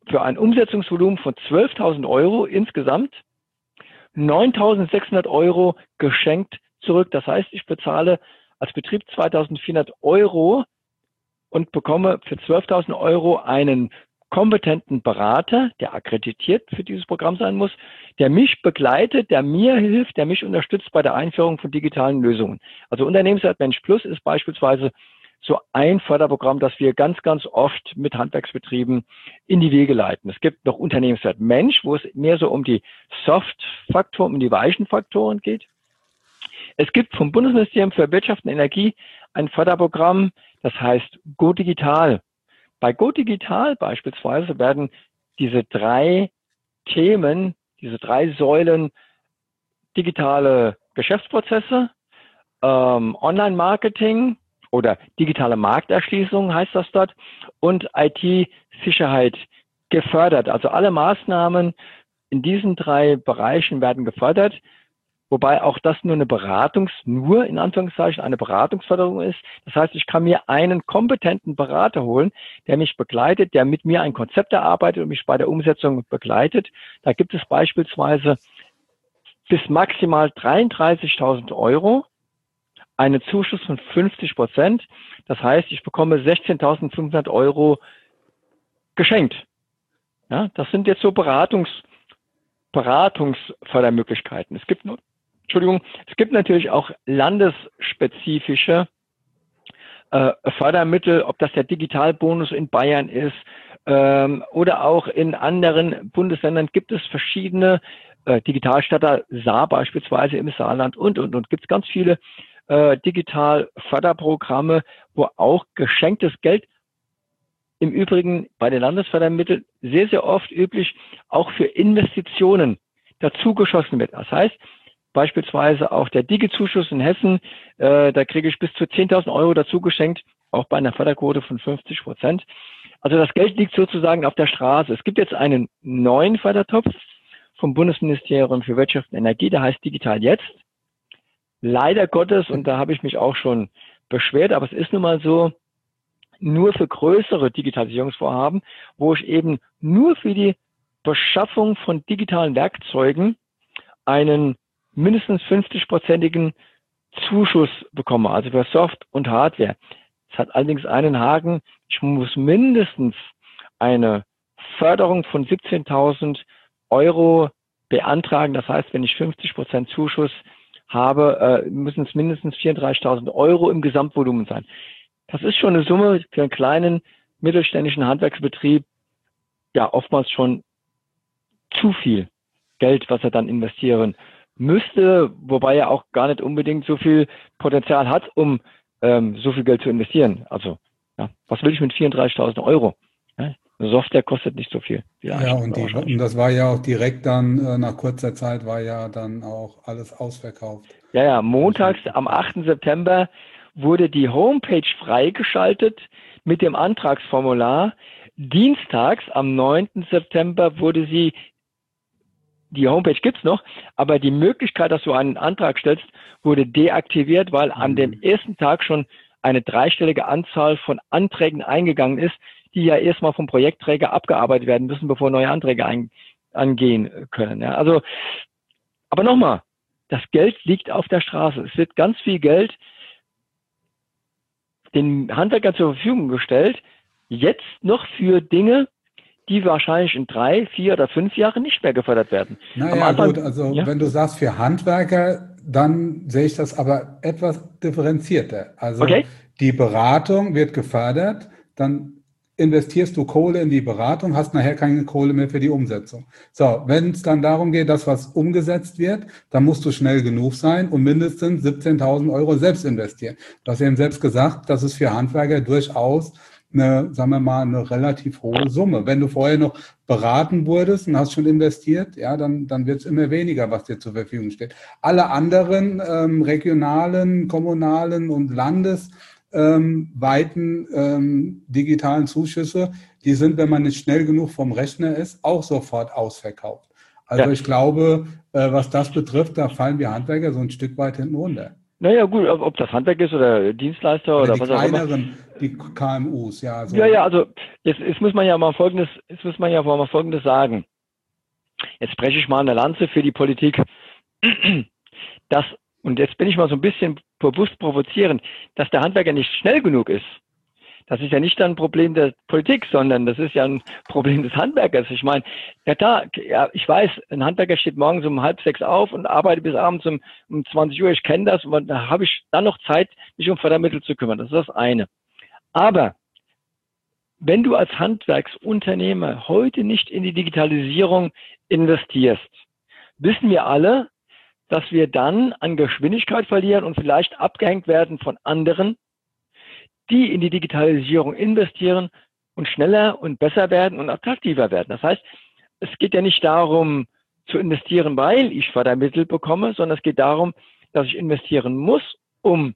für ein Umsetzungsvolumen von zwölftausend Euro insgesamt neuntausendsechshundert Euro geschenkt zurück. Das heißt, ich bezahle als Betrieb zweitausendvierhundert Euro und bekomme für zwölftausend Euro einen kompetenten Berater, der akkreditiert für dieses Programm sein muss, der mich begleitet, der mir hilft, der mich unterstützt bei der Einführung von digitalen Lösungen. Also Unternehmenswert Mensch Plus ist beispielsweise so ein Förderprogramm, das wir ganz, ganz oft mit Handwerksbetrieben in die Wege leiten. Es gibt noch Unternehmenswert Mensch, wo es mehr so um die Soft-Faktoren, um die weichen Faktoren geht. Es gibt vom Bundesministerium für Wirtschaft und Energie ein Förderprogramm, das heißt Go Digital. Bei Go Digital beispielsweise werden diese drei Themen, diese drei Säulen, digitale Geschäftsprozesse, ähm, Online-Marketing oder digitale Markterschließung heißt das dort und I T-Sicherheit gefördert. Also alle Maßnahmen in diesen drei Bereichen werden gefördert, wobei auch das nur eine Beratungs-, nur in Anführungszeichen eine Beratungsförderung ist. Das heißt, ich kann mir einen kompetenten Berater holen, der mich begleitet, der mit mir ein Konzept erarbeitet und mich bei der Umsetzung begleitet. Da gibt es beispielsweise bis maximal dreiunddreißigtausend Euro einen Zuschuss von fünfzig Prozent. Das heißt, ich bekomme sechzehntausendfünfhundert Euro geschenkt. Ja, das sind jetzt so Beratungs, Beratungsfördermöglichkeiten. Es gibt nur, Entschuldigung, es gibt natürlich auch landesspezifische äh, Fördermittel, ob das der Digitalbonus in Bayern ist ähm, oder auch in anderen Bundesländern gibt es verschiedene äh, Digitalstatter, Saar beispielsweise im Saarland und, und, und. Gibt es ganz viele äh, Digitalförderprogramme, wo auch geschenktes Geld im Übrigen bei den Landesfördermitteln sehr, sehr oft üblich auch für Investitionen dazugeschossen wird. Das heißt, beispielsweise auch der Digi-Zuschuss in Hessen, äh, da kriege ich bis zu zehntausend Euro dazu geschenkt, auch bei einer Förderquote von fünfzig Prozent. Also das Geld liegt sozusagen auf der Straße. Es gibt jetzt einen neuen Fördertopf vom Bundesministerium für Wirtschaft und Energie, der heißt Digital Jetzt. Leider Gottes, und da habe ich mich auch schon beschwert, aber es ist nun mal so, nur für größere Digitalisierungsvorhaben, wo ich eben nur für die Beschaffung von digitalen Werkzeugen einen mindestens fünfzig-prozentigen Zuschuss bekomme, also für Soft- und Hardware. Es hat allerdings einen Haken, ich muss mindestens eine Förderung von siebzehntausend Euro beantragen. Das heißt, wenn ich fünfzig Prozent Zuschuss habe, müssen es mindestens vierunddreißigtausend Euro im Gesamtvolumen sein. Das ist schon eine Summe für einen kleinen mittelständischen Handwerksbetrieb, ja oftmals schon zu viel Geld, was er dann investieren müsste, wobei er auch gar nicht unbedingt so viel Potenzial hat, um ähm, so viel Geld zu investieren. Also, ja, was will ich mit vierunddreißigtausend Euro? Ja, eine Software kostet nicht so viel. Ja, und, die, und das war ja auch direkt dann, äh, nach kurzer Zeit war ja dann auch alles ausverkauft. Ja, ja, montags am achten September wurde die Homepage freigeschaltet mit dem Antragsformular. Dienstags am neunten September wurde sie, die Homepage gibt's noch, aber die Möglichkeit, dass du einen Antrag stellst, wurde deaktiviert, weil an Mhm. dem ersten Tag schon eine dreistellige Anzahl von Anträgen eingegangen ist, die ja erstmal vom Projektträger abgearbeitet werden müssen, bevor neue Anträge ein, angehen können. Ja, also, aber nochmal, das Geld liegt auf der Straße. Es wird ganz viel Geld den Handwerkern zur Verfügung gestellt, jetzt noch für Dinge, die wahrscheinlich in drei, vier oder fünf Jahren nicht mehr gefördert werden. Naja, gut, also ja? Wenn du sagst für Handwerker, dann sehe ich das aber etwas differenzierter. Also okay. Die Beratung wird gefördert, dann investierst du Kohle in die Beratung, hast nachher keine Kohle mehr für die Umsetzung. So, wenn es dann darum geht, dass was umgesetzt wird, dann musst du schnell genug sein und mindestens siebzehntausend Euro selbst investieren. Du hast eben selbst gesagt, das ist für Handwerker durchaus eine, sagen wir mal, eine relativ hohe Summe. Wenn du vorher noch beraten wurdest und hast schon investiert, ja, dann, dann wird es immer weniger, was dir zur Verfügung steht. Alle anderen ähm, regionalen, kommunalen und Landes Ähm, weiten ähm, digitalen Zuschüsse, die sind, wenn man nicht schnell genug vom Rechner ist, auch sofort ausverkauft. Also ja. Ich glaube, äh, was das betrifft, da fallen wir Handwerker so ein Stück weit hinten runter. Naja, gut, ob, ob das Handwerk ist oder Dienstleister oder, oder was die auch immer. kleineren, die K M Us, ja. So. Ja, ja, also jetzt, jetzt muss man ja mal Folgendes, jetzt muss man ja mal Folgendes sagen. Jetzt breche ich mal eine Lanze für die Politik. Das, und jetzt bin ich mal so ein bisschen bewusst provozierend, dass der Handwerker nicht schnell genug ist. Das ist ja nicht dann ein Problem der Politik, sondern das ist ja ein Problem des Handwerkers. Ich meine, ja, da, ja, ich weiß, ein Handwerker steht morgens um halb sechs auf und arbeitet bis abends um, um zwanzig Uhr. Ich kenne das und da habe ich dann noch Zeit, mich um Fördermittel zu kümmern. Das ist das eine. Aber wenn du als Handwerksunternehmer heute nicht in die Digitalisierung investierst, wissen wir alle, dass wir dann an Geschwindigkeit verlieren und vielleicht abgehängt werden von anderen, die in die Digitalisierung investieren und schneller und besser werden und attraktiver werden. Das heißt, es geht ja nicht darum zu investieren, weil ich Fördermittel bekomme, sondern es geht darum, dass ich investieren muss, um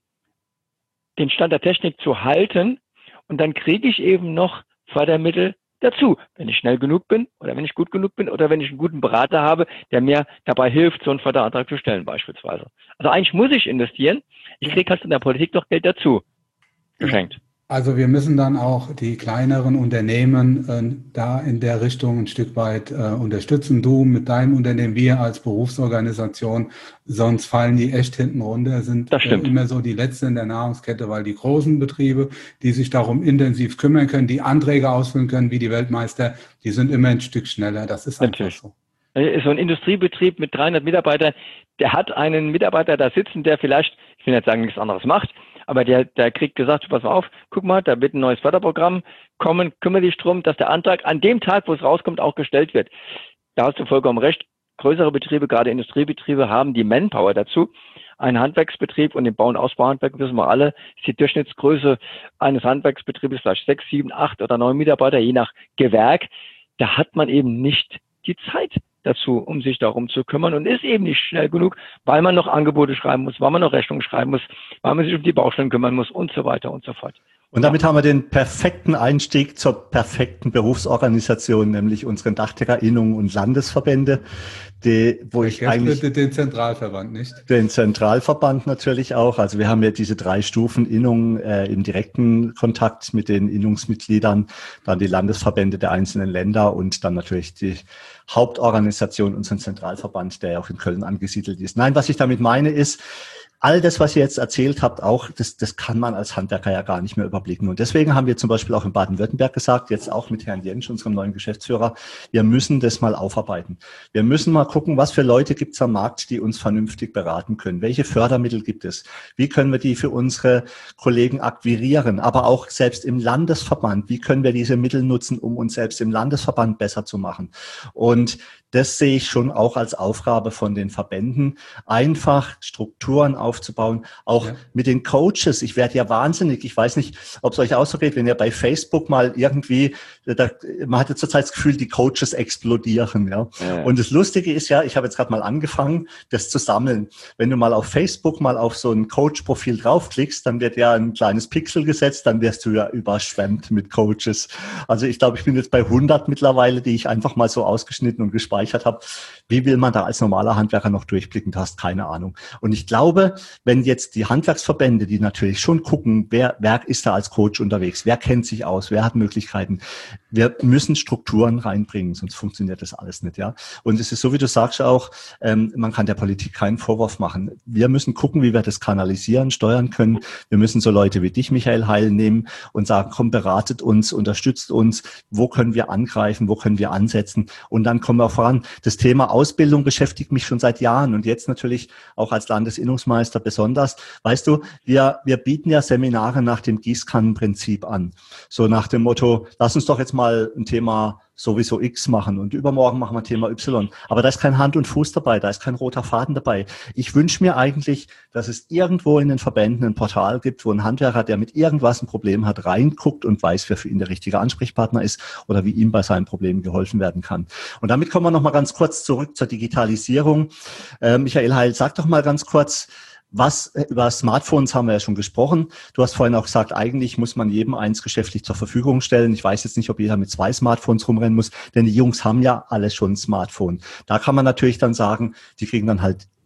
den Stand der Technik zu halten. Und dann kriege ich eben noch Fördermittel dazu, wenn ich schnell genug bin oder wenn ich gut genug bin oder wenn ich einen guten Berater habe, der mir dabei hilft, so einen Förderantrag zu stellen beispielsweise. Also eigentlich muss ich investieren. Ich kriege halt in der Politik noch Geld dazu geschenkt. Also wir müssen dann auch die kleineren Unternehmen äh, da in der Richtung ein Stück weit äh, unterstützen. Du mit deinem Unternehmen, wir als Berufsorganisation, sonst fallen die echt hinten runter, sind äh, immer so die Letzten in der Nahrungskette, weil die großen Betriebe, die sich darum intensiv kümmern können, die Anträge ausfüllen können wie die Weltmeister, die sind immer ein Stück schneller. Das ist einfach Natürlich. so. So ein Industriebetrieb mit dreihundert Mitarbeitern, der hat einen Mitarbeiter da sitzen, der vielleicht, ich will nicht sagen, nichts anderes macht, aber der, der kriegt gesagt, pass mal auf, guck mal, da wird ein neues Förderprogramm kommen, kümmere dich drum, dass der Antrag an dem Tag, wo es rauskommt, auch gestellt wird. Da hast du vollkommen recht. Größere Betriebe, gerade Industriebetriebe, haben die Manpower dazu. Ein Handwerksbetrieb und im Bau- und Ausbauhandwerk, wissen wir alle, ist die Durchschnittsgröße eines Handwerksbetriebes vielleicht sechs, sieben, acht oder neun Mitarbeiter, je nach Gewerk. Da hat man eben nicht die Zeit dazu, um sich darum zu kümmern und ist eben nicht schnell genug, weil man noch Angebote schreiben muss, weil man noch Rechnungen schreiben muss, weil man sich um die Baustellen kümmern muss und so weiter und so fort. Und damit haben wir den perfekten Einstieg zur perfekten Berufsorganisation, nämlich unseren DachdeckerInnungen und Landesverbände, die, wo ich eigentlich den Zentralverband nicht. Den Zentralverband natürlich auch. Also wir haben ja diese drei Stufen Innung äh, im direkten Kontakt mit den Innungsmitgliedern, dann die Landesverbände der einzelnen Länder und dann natürlich die Hauptorganisation, unseren Zentralverband, der ja auch in Köln angesiedelt ist. Nein, was ich damit meine ist, all das, was ihr jetzt erzählt habt, auch das, das kann man als Handwerker ja gar nicht mehr überblicken. Und deswegen haben wir zum Beispiel auch in Baden-Württemberg gesagt, jetzt auch mit Herrn Jentsch, unserem neuen Geschäftsführer, wir müssen das mal aufarbeiten. Wir müssen mal gucken, was für Leute gibt es am Markt, die uns vernünftig beraten können. Welche Fördermittel gibt es? Wie können wir die für unsere Kollegen akquirieren? Aber auch selbst im Landesverband, wie können wir diese Mittel nutzen, um uns selbst im Landesverband besser zu machen? Und das sehe ich schon auch als Aufgabe von den Verbänden, einfach Strukturen aufzubauen, auch ja. mit den Coaches. Ich werde ja wahnsinnig, ich weiß nicht, ob es euch auch so geht, wenn ihr bei Facebook mal irgendwie, da, man hat ja zurzeit das Gefühl, die Coaches explodieren. Ja. ja. Und das Lustige ist ja, ich habe jetzt gerade mal angefangen, das zu sammeln. Wenn du mal auf Facebook mal auf so ein Coach-Profil draufklickst, dann wird ja ein kleines Pixel gesetzt, dann wirst du ja überschwemmt mit Coaches. Also ich glaube, ich bin jetzt bei hundert mittlerweile, die ich einfach mal so ausgeschnitten und gespeichert habe. Wie will man da als normaler Handwerker noch durchblicken? Du hast keine Ahnung. Und ich glaube, wenn jetzt die Handwerksverbände, die natürlich schon gucken, wer, wer ist da als Coach unterwegs, wer kennt sich aus, wer hat Möglichkeiten, wir müssen Strukturen reinbringen, sonst funktioniert das alles nicht, ja. Und es ist so, wie du sagst auch, ähm, man kann der Politik keinen Vorwurf machen. Wir müssen gucken, wie wir das kanalisieren, steuern können. Wir müssen so Leute wie dich, Michael Heil, nehmen und sagen, komm, beratet uns, unterstützt uns, wo können wir angreifen, wo können wir ansetzen und dann kommen wir voran. Das Thema Ausbildung beschäftigt mich schon seit Jahren und jetzt natürlich auch als Landesinnungsmeister besonders. Weißt du, wir, wir bieten ja Seminare nach dem Gießkannenprinzip an. So nach dem Motto, lass uns doch jetzt mal ein Thema sowieso X machen und übermorgen machen wir Thema Y. Aber da ist kein Hand und Fuß dabei, da ist kein roter Faden dabei. Ich wünsche mir eigentlich, dass es irgendwo in den Verbänden ein Portal gibt, wo ein Handwerker, der mit irgendwas ein Problem hat, reinguckt und weiß, wer für ihn der richtige Ansprechpartner ist oder wie ihm bei seinen Problemen geholfen werden kann. Und damit kommen wir noch mal ganz kurz zurück zur Digitalisierung. Äh, Michael Heil, sag doch mal ganz kurz, was, über Smartphones haben wir ja schon gesprochen. Du hast vorhin auch gesagt, eigentlich muss man jedem eins geschäftlich zur Verfügung stellen. Ich weiß jetzt nicht, ob jeder mit zwei Smartphones rumrennen muss, denn die Jungs haben ja alle schon ein Smartphone. Da kann man natürlich dann sagen, die kriegen dann halt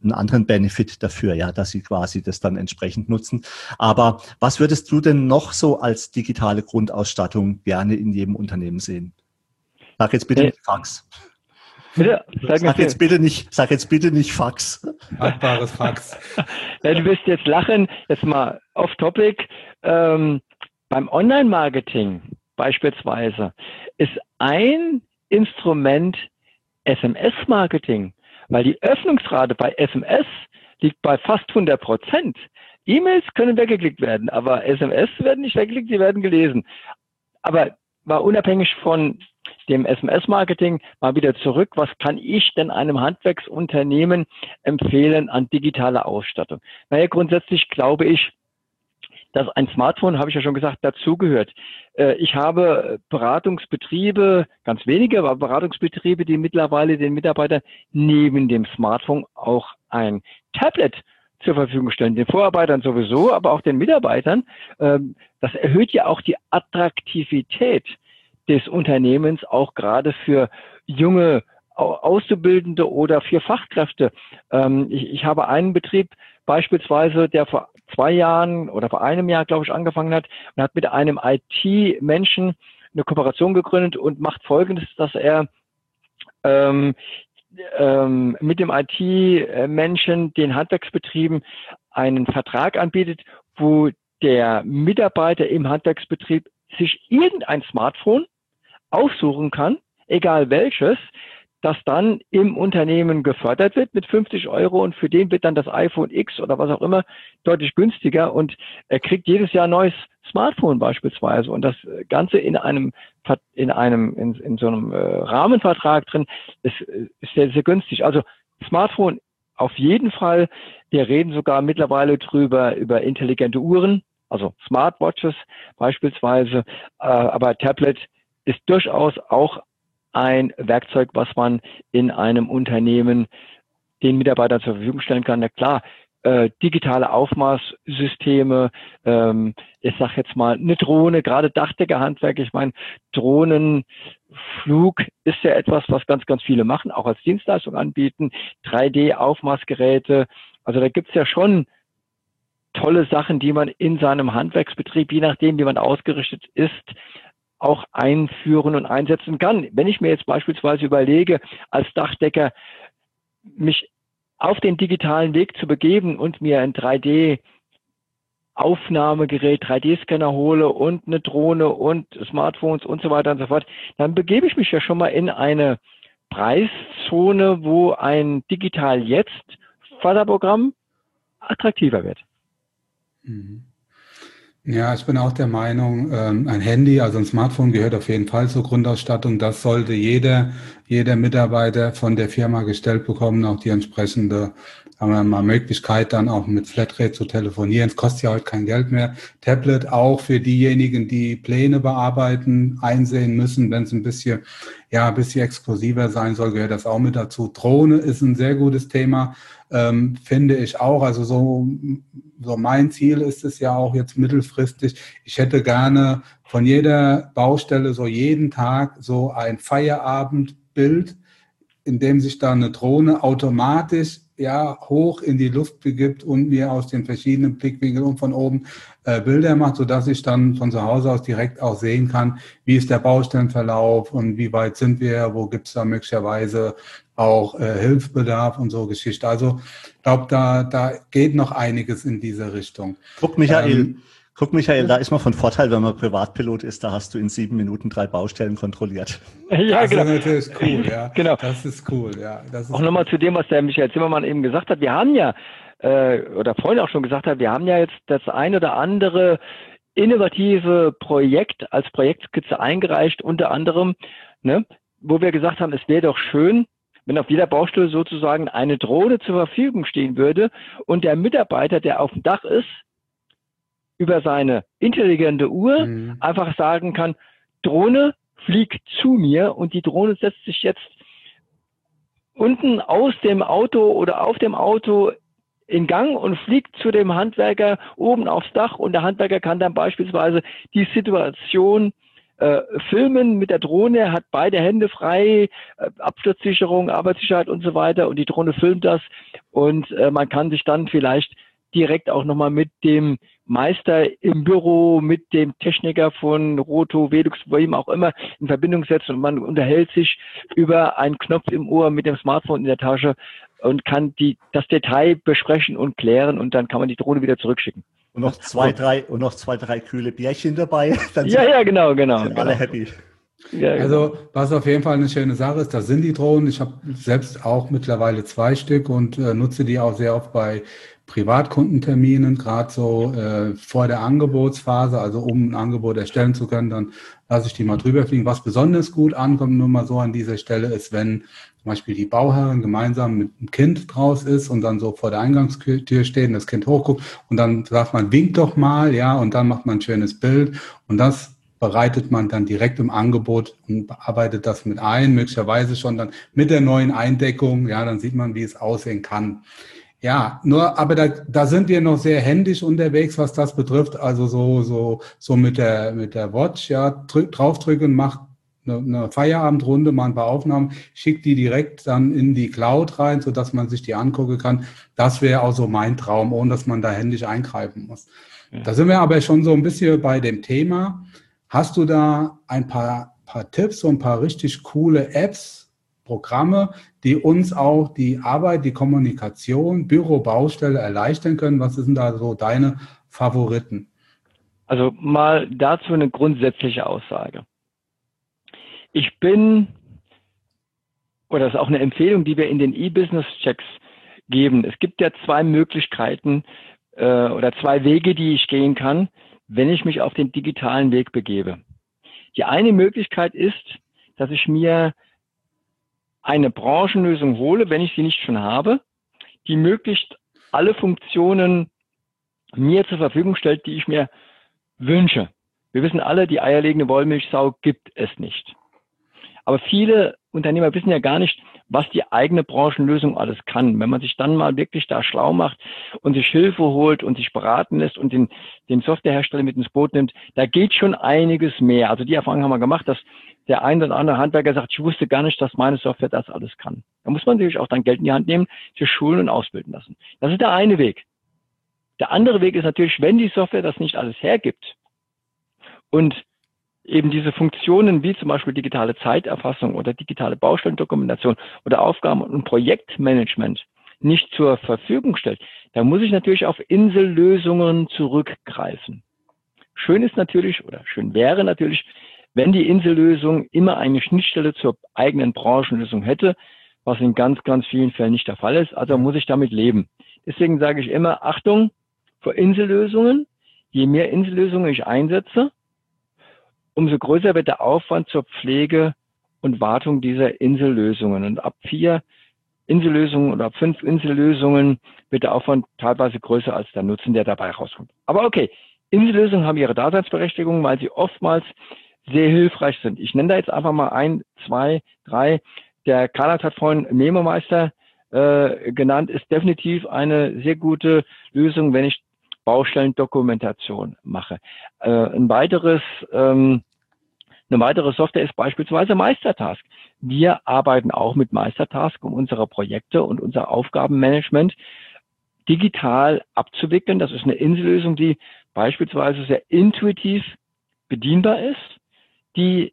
einen anderen Benefit dafür, ja, dass sie quasi das dann entsprechend nutzen. Aber was würdest du denn noch so als digitale Grundausstattung gerne in jedem Unternehmen sehen? Sag jetzt bitte nicht Fax. Bitte? Sag, sag, jetzt bitte nicht, sag jetzt bitte nicht Fax. Tragbares Fax. Ja, du wirst jetzt lachen, jetzt mal off-topic. Ähm, beim Online-Marketing beispielsweise ist ein Instrument S M S-Marketing, weil die Öffnungsrate bei S M S liegt bei fast hundert Prozent. E-Mails können weggeklickt werden, aber S M S werden nicht weggeklickt, sie werden gelesen. Aber mal unabhängig von dem S M S-Marketing mal wieder zurück, was kann ich denn einem Handwerksunternehmen empfehlen an digitaler Ausstattung? Naja, grundsätzlich glaube ich, dass ein Smartphone, habe ich ja schon gesagt, dazugehört. Ich habe Beratungsbetriebe, ganz wenige, aber Beratungsbetriebe, die mittlerweile den Mitarbeitern neben dem Smartphone auch ein Tablet zur Verfügung stellen. Den Vorarbeitern sowieso, aber auch den Mitarbeitern. Das erhöht ja auch die Attraktivität des Unternehmens, auch gerade für junge Auszubildende oder für Fachkräfte. Ich, ich habe einen Betrieb beispielsweise, der vor zwei Jahren oder vor einem Jahr, glaube ich, angefangen hat und hat mit einem I T-Menschen eine Kooperation gegründet und macht Folgendes, dass er ähm, ähm, mit dem I T-Menschen den Handwerksbetrieben einen Vertrag anbietet, wo der Mitarbeiter im Handwerksbetrieb sich irgendein Smartphone aussuchen kann, egal welches, das dann im Unternehmen gefördert wird mit fünfzig Euro und für den wird dann das iPhone X oder was auch immer deutlich günstiger und er kriegt jedes Jahr ein neues Smartphone beispielsweise und das Ganze in einem in einem in, in so einem äh, Rahmenvertrag drin ist, ist sehr, sehr günstig. Also Smartphone auf jeden Fall. Wir reden sogar mittlerweile drüber über intelligente Uhren, also Smartwatches beispielsweise, äh, aber Tablet ist durchaus auch ein Werkzeug, was man in einem Unternehmen den Mitarbeitern zur Verfügung stellen kann. Na klar, äh, digitale Aufmaßsysteme, ähm, ich sage jetzt mal eine Drohne, gerade Dachdeckerhandwerk, ich meine, Drohnenflug ist ja etwas, was ganz, ganz viele machen, auch als Dienstleistung anbieten, drei D-Aufmaßgeräte, also da gibt's ja schon tolle Sachen, die man in seinem Handwerksbetrieb, je nachdem, wie man ausgerichtet ist, auch einführen und einsetzen kann. Wenn ich mir jetzt beispielsweise überlege, als Dachdecker mich auf den digitalen Weg zu begeben und mir ein drei D-Aufnahmegerät, drei D-Scanner hole und eine Drohne und Smartphones und so weiter und so fort, dann begebe ich mich ja schon mal in eine Preiszone, wo ein Digital Jetzt Förderprogramm attraktiver wird. Mhm. Ja, ich bin auch der Meinung, ein Handy, also ein Smartphone gehört auf jeden Fall zur Grundausstattung. Das sollte jeder, jeder Mitarbeiter von der Firma gestellt bekommen, auch die entsprechende, haben wir mal Möglichkeit dann auch mit Flatrate zu telefonieren. Es kostet ja heute kein Geld mehr. Tablet auch für diejenigen, die Pläne bearbeiten, einsehen müssen, wenn es ein bisschen, ja, ein bisschen exklusiver sein soll, gehört das auch mit dazu. Drohne ist ein sehr gutes Thema. Ähm, finde ich auch, also so, so mein Ziel ist es ja auch jetzt mittelfristig, ich hätte gerne von jeder Baustelle so jeden Tag so ein Feierabendbild, in dem sich da eine Drohne automatisch ja hoch in die Luft begibt und mir aus den verschiedenen Blickwinkeln und von oben äh, Bilder macht, sodass ich dann von zu Hause aus direkt auch sehen kann, wie ist der Baustellenverlauf und wie weit sind wir, wo gibt es da möglicherweise auch äh, Hilfsbedarf und so Geschichte. Also ich glaube, da, da geht noch einiges in diese Richtung. Guck, Michael, ähm, guck, Michael, da ist man von Vorteil, wenn man Privatpilot ist, da hast du in sieben Minuten drei Baustellen kontrolliert. Ja, das genau. ist natürlich cool, ja. Genau. Das ist cool, ja. Das ist auch nochmal cool. zu dem, was der Michael Zimmermann eben gesagt hat. Wir haben ja, äh, oder vorhin auch schon gesagt hat, wir haben ja jetzt das ein oder andere innovative Projekt als Projektskizze eingereicht, unter anderem, ne, wo wir gesagt haben, es wäre doch schön, wenn auf jeder Baustelle sozusagen eine Drohne zur Verfügung stehen würde und der Mitarbeiter, der auf dem Dach ist, über seine intelligente Uhr mhm. einfach sagen kann, Drohne fliegt zu mir und die Drohne setzt sich jetzt unten aus dem Auto oder auf dem Auto in Gang und fliegt zu dem Handwerker oben aufs Dach und der Handwerker kann dann beispielsweise die Situation äh, filmen mit der Drohne, hat beide Hände frei, äh, Absturzsicherung, Arbeitssicherheit und so weiter und die Drohne filmt das und äh, man kann sich dann vielleicht direkt auch nochmal mit dem Meister im Büro, mit dem Techniker von Roto, Velux, wem auch immer in Verbindung setzen und man unterhält sich über einen Knopf im Ohr mit dem Smartphone in der Tasche und kann die, das Detail besprechen und klären und dann kann man die Drohne wieder zurückschicken. Und noch zwei, drei, und noch zwei, drei kühle Bierchen dabei. Dann ja, sind, ja, genau, genau. sind genau. alle happy. Ja, also, genau. was auf jeden Fall eine schöne Sache ist, das sind die Drohnen. Ich habe selbst auch mittlerweile zwei Stück und äh, nutze die auch sehr oft bei Privatkundenterminen, gerade so äh, vor der Angebotsphase, also um ein Angebot erstellen zu können, dann lasse ich die mal drüber fliegen. Was besonders gut ankommt, nur mal so an dieser Stelle, ist, wenn zum Beispiel die Bauherrin gemeinsam mit einem Kind draus ist und dann so vor der Eingangstür steht und das Kind hochguckt und dann sagt man, winkt doch mal, ja, und dann macht man ein schönes Bild und das bereitet man dann direkt im Angebot und bearbeitet das mit ein, möglicherweise schon dann mit der neuen Eindeckung, ja, dann sieht man, wie es aussehen kann. Ja, nur, aber da, da sind wir noch sehr händisch unterwegs, was das betrifft. Also so, so, so mit der, mit der Watch, ja, drück, draufdrücken, macht eine, eine Feierabendrunde, mal ein paar Aufnahmen, schickt die direkt dann in die Cloud rein, so dass man sich die angucken kann. Das wäre auch so mein Traum, ohne dass man da händisch eingreifen muss. Ja. Da sind wir aber schon so ein bisschen bei dem Thema. Hast du da ein paar, paar Tipps, so ein paar richtig coole Apps, Programme, die uns auch die Arbeit, die Kommunikation, Büro, Baustelle erleichtern können? Was sind da so deine Favoriten? Also mal dazu eine grundsätzliche Aussage. Ich bin, oder das ist auch eine Empfehlung, die wir in den E-Business-Checks geben. Es gibt ja zwei Möglichkeiten äh, oder zwei Wege, die ich gehen kann, wenn ich mich auf den digitalen Weg begebe. Die eine Möglichkeit ist, dass ich mir eine Branchenlösung hole, wenn ich sie nicht schon habe, die möglichst alle Funktionen mir zur Verfügung stellt, die ich mir wünsche. Wir wissen alle, die eierlegende Wollmilchsau gibt es nicht. Aber viele Unternehmer wissen ja gar nicht, was die eigene Branchenlösung alles kann. Wenn man sich dann mal wirklich da schlau macht und sich Hilfe holt und sich beraten lässt und den, den Softwarehersteller mit ins Boot nimmt, da geht schon einiges mehr. Also die Erfahrung haben wir gemacht, dass der ein oder andere Handwerker sagt, ich wusste gar nicht, dass meine Software das alles kann. Da muss man natürlich auch dann Geld in die Hand nehmen, sich schulen und ausbilden lassen. Das ist der eine Weg. Der andere Weg ist natürlich, wenn die Software das nicht alles hergibt und eben diese Funktionen wie zum Beispiel digitale Zeiterfassung oder digitale Baustellendokumentation oder Aufgaben- und Projektmanagement nicht zur Verfügung stellt, dann muss ich natürlich auf Insellösungen zurückgreifen. Schön ist natürlich oder schön wäre natürlich, wenn die Insellösung immer eine Schnittstelle zur eigenen Branchenlösung hätte, was in ganz, ganz vielen Fällen nicht der Fall ist. Also muss ich damit leben. Deswegen sage ich immer, Achtung vor Insellösungen. Je mehr Insellösungen ich einsetze, umso größer wird der Aufwand zur Pflege und Wartung dieser Insellösungen. Und ab vier Insellösungen oder ab fünf Insellösungen wird der Aufwand teilweise größer als der Nutzen, der dabei rauskommt. Aber okay, Insellösungen haben ihre Daseinsberechtigung, weil sie oftmals sehr hilfreich sind. Ich nenne da jetzt einfach mal ein, zwei, drei. Der Karl hat vorhin Memo-Meister äh, genannt, ist definitiv eine sehr gute Lösung, wenn ich Baustellendokumentation mache. Äh, ein weiteres, ähm, eine weitere Software ist beispielsweise Meistertask. Wir arbeiten auch mit Meistertask, um unsere Projekte und unser Aufgabenmanagement digital abzuwickeln. Das ist eine Insellösung, die beispielsweise sehr intuitiv bedienbar ist, die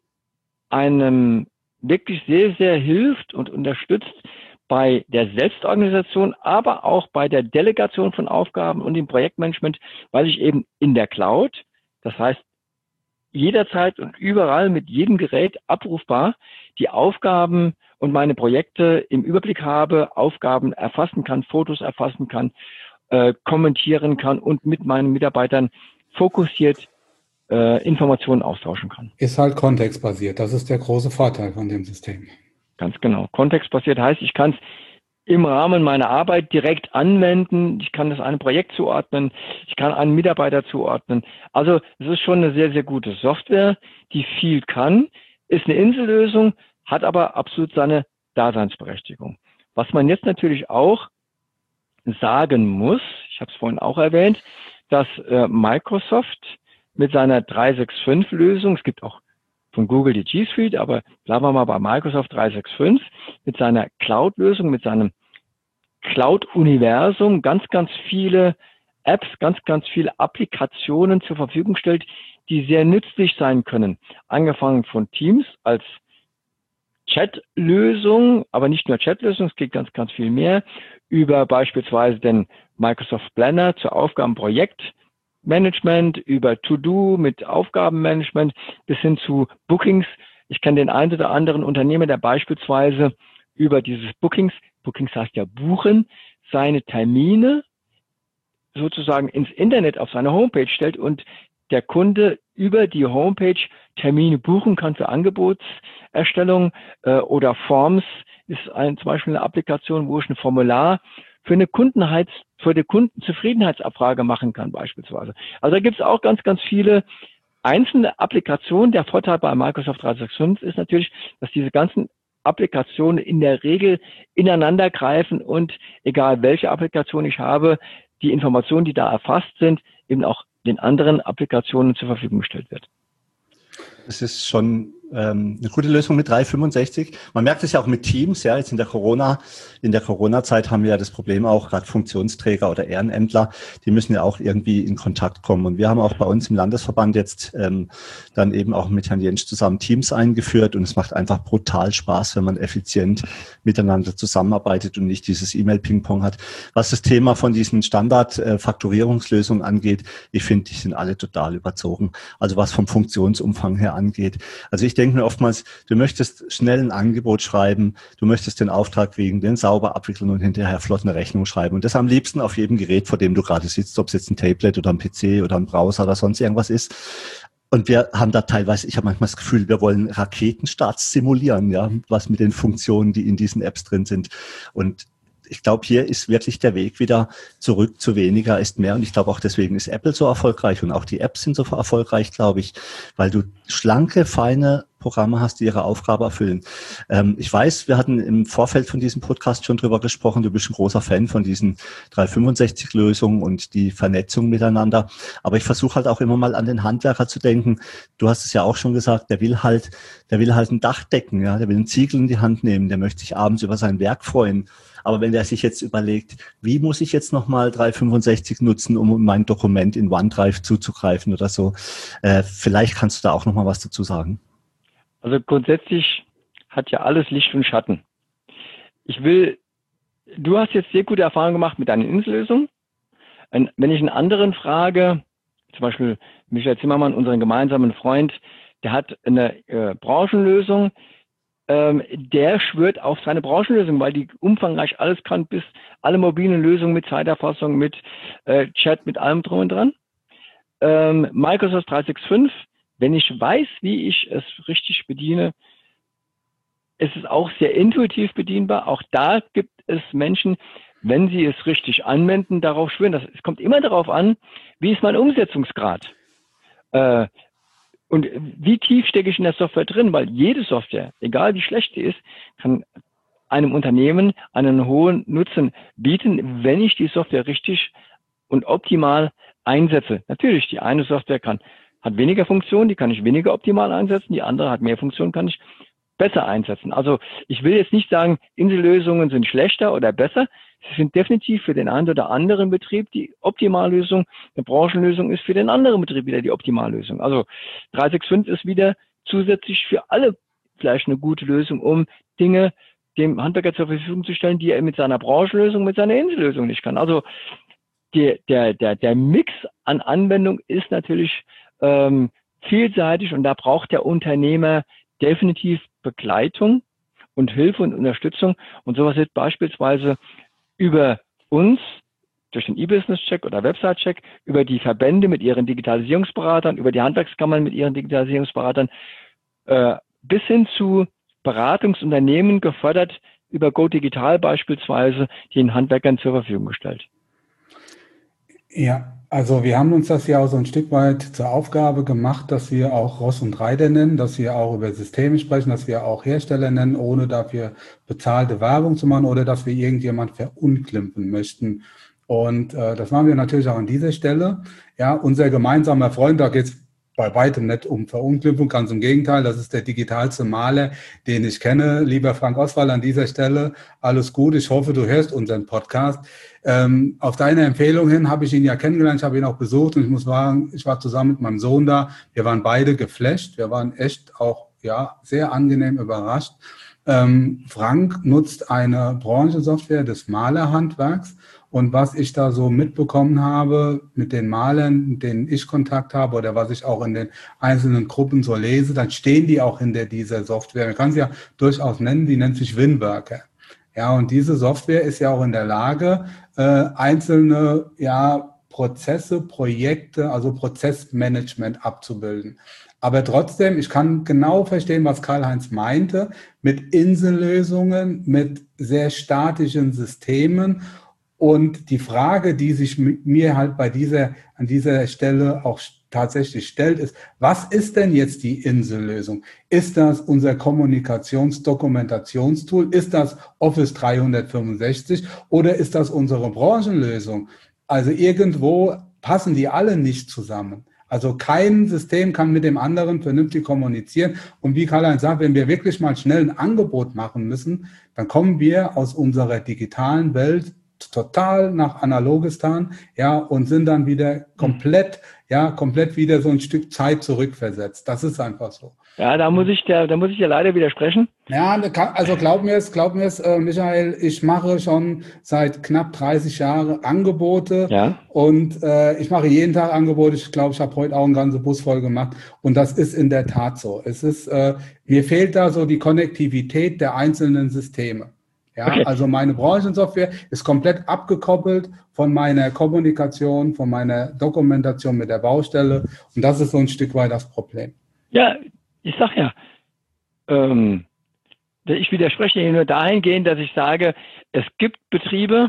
einem wirklich sehr, sehr hilft und unterstützt bei der Selbstorganisation, aber auch bei der Delegation von Aufgaben und im Projektmanagement, weil ich eben in der Cloud, das heißt jederzeit und überall mit jedem Gerät abrufbar, die Aufgaben und meine Projekte im Überblick habe, Aufgaben erfassen kann, Fotos erfassen kann, äh, kommentieren kann und mit meinen Mitarbeitern fokussiert äh, Informationen austauschen kann. Ist halt kontextbasiert. Das ist der große Vorteil von dem System. Ganz genau. Kontextbasiert heißt, ich kann es im Rahmen meiner Arbeit direkt anwenden. Ich kann das einem Projekt zuordnen. Ich kann einen Mitarbeiter zuordnen. Also es ist schon eine sehr, sehr gute Software, die viel kann, ist eine Insellösung, hat aber absolut seine Daseinsberechtigung. Was man jetzt natürlich auch sagen muss, ich habe es vorhin auch erwähnt, dass äh, Microsoft mit seiner drei sechs fünf Lösung, es gibt auch von Google die G Suite, aber bleiben wir mal bei Microsoft dreihundertfünfundsechzig mit seiner Cloud-Lösung, mit seinem Cloud-Universum ganz, ganz viele Apps, ganz, ganz viele Applikationen zur Verfügung stellt, die sehr nützlich sein können. Angefangen von Teams als Chat-Lösung, aber nicht nur Chat-Lösung, es geht ganz, ganz viel mehr, über beispielsweise den Microsoft Planner zur Aufgabenprojektmanagement, über To-Do mit Aufgabenmanagement bis hin zu Bookings. Ich kenne den einen oder anderen Unternehmer, der beispielsweise über dieses Bookings, Bookings heißt ja buchen, seine Termine sozusagen ins Internet auf seine Homepage stellt und der Kunde über die Homepage Termine buchen kann für Angebotserstellung äh, oder Forms ist ein, zum Beispiel eine Applikation, wo ich ein Formular für eine Kundenheits, für eine Kundenzufriedenheitsabfrage machen kann beispielsweise. Also da gibt es auch ganz, ganz viele einzelne Applikationen. Der Vorteil bei Microsoft dreihundertfünfundsechzig ist natürlich, dass diese ganzen Applikationen in der Regel ineinander greifen und egal welche Applikation ich habe, die Informationen, die da erfasst sind, eben auch den anderen Applikationen zur Verfügung gestellt wird. Das ist schon ähm, eine gute Lösung mit dreihundertfünfundsechzig. Man merkt es ja auch mit Teams, ja, jetzt in der Corona, in der Corona-Zeit haben wir ja das Problem auch, gerade Funktionsträger oder Ehrenämtler, die müssen ja auch irgendwie in Kontakt kommen. Und wir haben auch bei uns im Landesverband jetzt ähm, dann eben auch mit Herrn Jentsch zusammen Teams eingeführt und es macht einfach brutal Spaß, wenn man effizient miteinander zusammenarbeitet und nicht dieses E-Mail-Ping-Pong hat. Was das Thema von diesen Standard-Faktorierungslösungen angeht, ich finde, die sind alle total überzogen. Also was vom Funktionsumfang her angeht. Also ich denke mir oftmals, du möchtest schnell ein Angebot schreiben, du möchtest den Auftrag kriegen, den sauber abwickeln und hinterher flott eine Rechnung schreiben. Und das am liebsten auf jedem Gerät, vor dem du gerade sitzt, ob es jetzt ein Tablet oder ein P C oder ein Browser oder sonst irgendwas ist. Und wir haben da teilweise, ich habe manchmal das Gefühl, wir wollen Raketenstarts simulieren, ja, was mit den Funktionen, die in diesen Apps drin sind. Und ich glaube, hier ist wirklich der Weg wieder zurück zu weniger ist mehr. Und ich glaube auch deswegen ist Apple so erfolgreich und auch die Apps sind so erfolgreich, glaube ich, weil du schlanke, feine Programme hast, die ihre Aufgabe erfüllen. Ähm, ich weiß, wir hatten im Vorfeld von diesem Podcast schon drüber gesprochen. Du bist ein großer Fan von diesen dreihundertfünfundsechzig-Lösungen und die Vernetzung miteinander. Aber ich versuche halt auch immer mal an den Handwerker zu denken. Du hast es ja auch schon gesagt, der will halt, der will halt ein Dach decken, ja, der will einen Ziegel in die Hand nehmen, der möchte sich abends über sein Werk freuen. Aber wenn der sich jetzt überlegt, wie muss ich jetzt nochmal dreihundertfünfundsechzig nutzen, um mein Dokument in OneDrive zuzugreifen oder so, äh, vielleicht kannst du da auch nochmal was dazu sagen. Also grundsätzlich hat ja alles Licht und Schatten. Ich will, du hast jetzt sehr gute Erfahrungen gemacht mit deinen Insellösungen. Wenn ich einen anderen frage, zum Beispiel Michael Zimmermann, unseren gemeinsamen Freund, der hat eine äh, Branchenlösung, ähm, der schwört auf seine Branchenlösung, weil die umfangreich alles kann, bis alle mobilen Lösungen mit Zeiterfassung, mit äh, Chat, mit allem drum und dran. Ähm, Microsoft dreihundertfünfundsechzig, wenn ich weiß, wie ich es richtig bediene, ist es auch sehr intuitiv bedienbar. Auch da gibt es Menschen, wenn sie es richtig anwenden, darauf schwören. Das, es kommt immer darauf an, wie ist mein Umsetzungsgrad äh, und wie tief stecke ich in der Software drin, weil jede Software, egal wie schlecht sie ist, kann einem Unternehmen einen hohen Nutzen bieten, wenn ich die Software richtig und optimal einsetze. Natürlich, die eine Software kann hat weniger Funktionen, die kann ich weniger optimal einsetzen, die andere hat mehr Funktionen, kann ich besser einsetzen. Also ich will jetzt nicht sagen, Insellösungen sind schlechter oder besser. Sie sind definitiv für den einen oder anderen Betrieb die Optimallösung. Eine Branchenlösung ist für den anderen Betrieb wieder die Optimallösung. Also dreihundertfünfundsechzig ist wieder zusätzlich für alle vielleicht eine gute Lösung, um Dinge dem Handwerker zur Verfügung zu stellen, die er mit seiner Branchenlösung, mit seiner Insellösung nicht kann. Also der, der, der, der Mix an Anwendung ist natürlich ähm, vielseitig und da braucht der Unternehmer definitiv Begleitung und Hilfe und Unterstützung. Und sowas wird beispielsweise über uns durch den E-Business-Check oder Website-Check, über die Verbände mit ihren Digitalisierungsberatern, über die Handwerkskammern mit ihren Digitalisierungsberatern äh, bis hin zu Beratungsunternehmen gefördert, über GoDigital beispielsweise, den Handwerkern zur Verfügung gestellt. Ja, also wir haben uns das ja auch so ein Stück weit zur Aufgabe gemacht, dass wir auch Ross und Reiter nennen, dass wir auch über Systeme sprechen, dass wir auch Hersteller nennen, ohne dafür bezahlte Werbung zu machen oder dass wir irgendjemand verunglimpfen möchten. Und äh, das machen wir natürlich auch an dieser Stelle. Ja, unser gemeinsamer Freund, da geht's bei weitem nicht um Verunglimpfung, ganz im Gegenteil, das ist der digitalste Maler, den ich kenne. Lieber Frank Oswald, an dieser Stelle alles gut. Ich hoffe, du hörst unseren Podcast. Ähm, auf deine Empfehlung hin habe ich ihn ja kennengelernt, ich habe ihn auch besucht und ich muss sagen, ich war zusammen mit meinem Sohn da. Wir waren beide geflasht, wir waren echt auch ja sehr angenehm überrascht. Ähm, Frank nutzt eine Branchensoftware des Malerhandwerks. Und was ich da so mitbekommen habe mit den Malern, mit denen ich Kontakt habe oder was ich auch in den einzelnen Gruppen so lese, dann stehen die auch hinter dieser Software. Man kann sie ja durchaus nennen, die nennt sich Winworker. Ja, und diese Software ist ja auch in der Lage, äh, einzelne ja, Prozesse, Projekte, also Prozessmanagement abzubilden. Aber trotzdem, ich kann genau verstehen, was Karl-Heinz meinte, mit Insellösungen, mit sehr statischen Systemen. Und die Frage, die sich mir halt bei dieser, an dieser Stelle auch tatsächlich stellt, ist, was ist denn jetzt die Insellösung? Ist das unser Kommunikations-Dokumentationstool? Ist das Office dreihundertfünfundsechzig oder ist das unsere Branchenlösung? Also irgendwo passen die alle nicht zusammen. Also kein System kann mit dem anderen vernünftig kommunizieren. Und wie Karl-Heinz sagt, wenn wir wirklich mal schnell ein Angebot machen müssen, dann kommen wir aus unserer digitalen Welt total nach Analogistan, ja, und sind dann wieder komplett, ja, komplett wieder so ein Stück Zeit zurückversetzt. Das ist einfach so. Ja, da muss ich der, da muss ich ja leider widersprechen. Ja, also glaub mir es, glaub mir es, äh, Michael, ich mache schon seit knapp dreißig Jahren Angebote, ja. und äh, ich mache jeden Tag Angebote. Ich glaube, ich habe heute auch einen ganzen Bus voll gemacht und das ist in der Tat so. Es ist, äh, mir fehlt da so die Konnektivität der einzelnen Systeme. Ja, okay. Also meine Branchensoftware ist komplett abgekoppelt von meiner Kommunikation, von meiner Dokumentation mit der Baustelle. Und das ist so ein Stück weit das Problem. Ja, ich sag ja, ähm, ich widerspreche hier nur dahingehend, dass ich sage, es gibt Betriebe,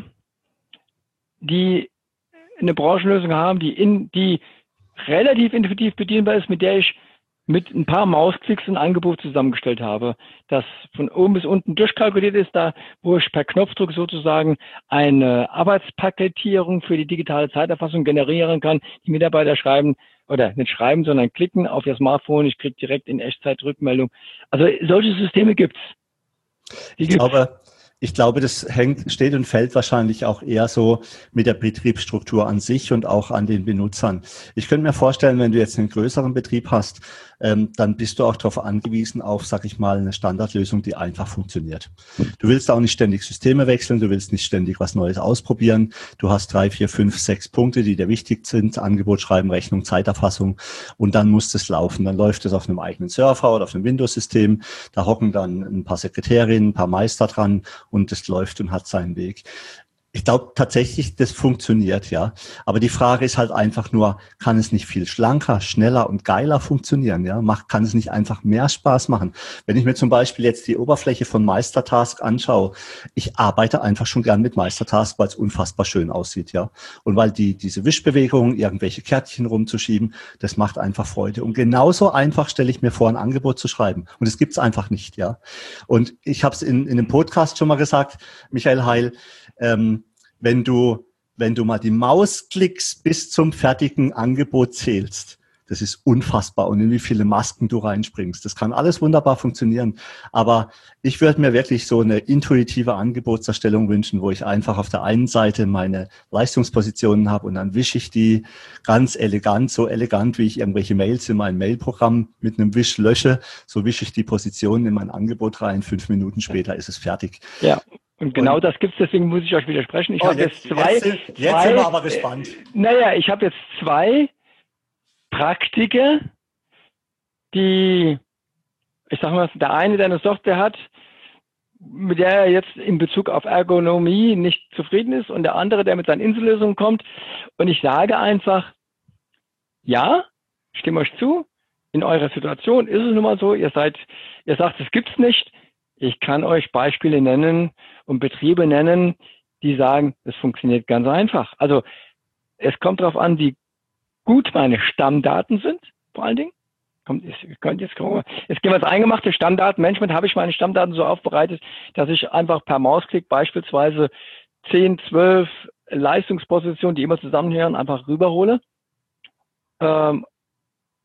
die eine Branchenlösung haben, die in, die relativ intuitiv bedienbar ist, mit der ich mit ein paar Mausklicks ein Angebot zusammengestellt habe, das von oben bis unten durchkalkuliert ist, da wo ich per Knopfdruck sozusagen eine Arbeitspaketierung für die digitale Zeiterfassung generieren kann. Die Mitarbeiter schreiben, oder nicht schreiben, sondern klicken auf ihr Smartphone, ich kriege direkt in Echtzeit Rückmeldung. Also solche Systeme gibt's. Die ich gibt's. glaube, Ich glaube, das hängt, steht und fällt wahrscheinlich auch eher so mit der Betriebsstruktur an sich und auch an den Benutzern. Ich könnte mir vorstellen, wenn du jetzt einen größeren Betrieb hast, ähm, dann bist du auch darauf angewiesen auf, sag ich mal, eine Standardlösung, die einfach funktioniert. Du willst auch nicht ständig Systeme wechseln, du willst nicht ständig was Neues ausprobieren. Du hast drei, vier, fünf, sechs Punkte, die dir wichtig sind: Angebot schreiben, Rechnung, Zeiterfassung, und dann muss das laufen. Dann läuft es auf einem eigenen Server oder auf einem Windows-System. Da hocken dann ein paar Sekretärinnen, ein paar Meister dran, und es läuft und hat seinen Weg. Ich glaube tatsächlich, das funktioniert, ja. Aber die Frage ist halt einfach nur, kann es nicht viel schlanker, schneller und geiler funktionieren, ja? Macht, kann es nicht einfach mehr Spaß machen? Wenn ich mir zum Beispiel jetzt die Oberfläche von Meistertask anschaue, ich arbeite einfach schon gern mit Meistertask, weil es unfassbar schön aussieht, ja. Und weil die, diese Wischbewegungen, irgendwelche Kärtchen rumzuschieben, das macht einfach Freude. Und genauso einfach stelle ich mir vor, ein Angebot zu schreiben. Und das gibt's einfach nicht, ja. Und ich habe es in, in einem Podcast schon mal gesagt, Michael Heil, ähm, wenn du, wenn du mal die Mausklicks bis zum fertigen Angebot zählst, das ist unfassbar, und in wie viele Masken du reinspringst. Das kann alles wunderbar funktionieren. Aber ich würde mir wirklich so eine intuitive Angebotserstellung wünschen, wo ich einfach auf der einen Seite meine Leistungspositionen habe und dann wische ich die ganz elegant, so elegant, wie ich irgendwelche Mails in mein Mailprogramm mit einem Wisch lösche. So wische ich die Positionen in mein Angebot rein. Fünf Minuten später ist es fertig. Ja. Und genau und, das gibt's, deswegen muss ich euch widersprechen. Ich oh, habe jetzt, jetzt zwei. Jetzt, sind, jetzt zwei, sind wir aber gespannt. Äh, naja, ich habe jetzt zwei Praktiker, die, ich sag mal, der eine, der eine Software hat, mit der er jetzt in Bezug auf Ergonomie nicht zufrieden ist, und der andere, der mit seinen Insellösungen kommt. Und ich sage einfach, ja, stimme euch zu, in eurer Situation ist es nun mal so, ihr seid, ihr sagt, es gibt's nicht. Ich kann euch Beispiele nennen und Betriebe nennen, die sagen, es funktioniert ganz einfach. Also es kommt darauf an, wie gut meine Stammdaten sind, vor allen Dingen. Kommt, ich könnte jetzt, jetzt gehen wir ins eingemachte Stammdatenmanagement. Habe ich meine Stammdaten so aufbereitet, dass ich einfach per Mausklick beispielsweise zehn, zwölf Leistungspositionen, die immer zusammenhören, einfach rüberhole. Ähm,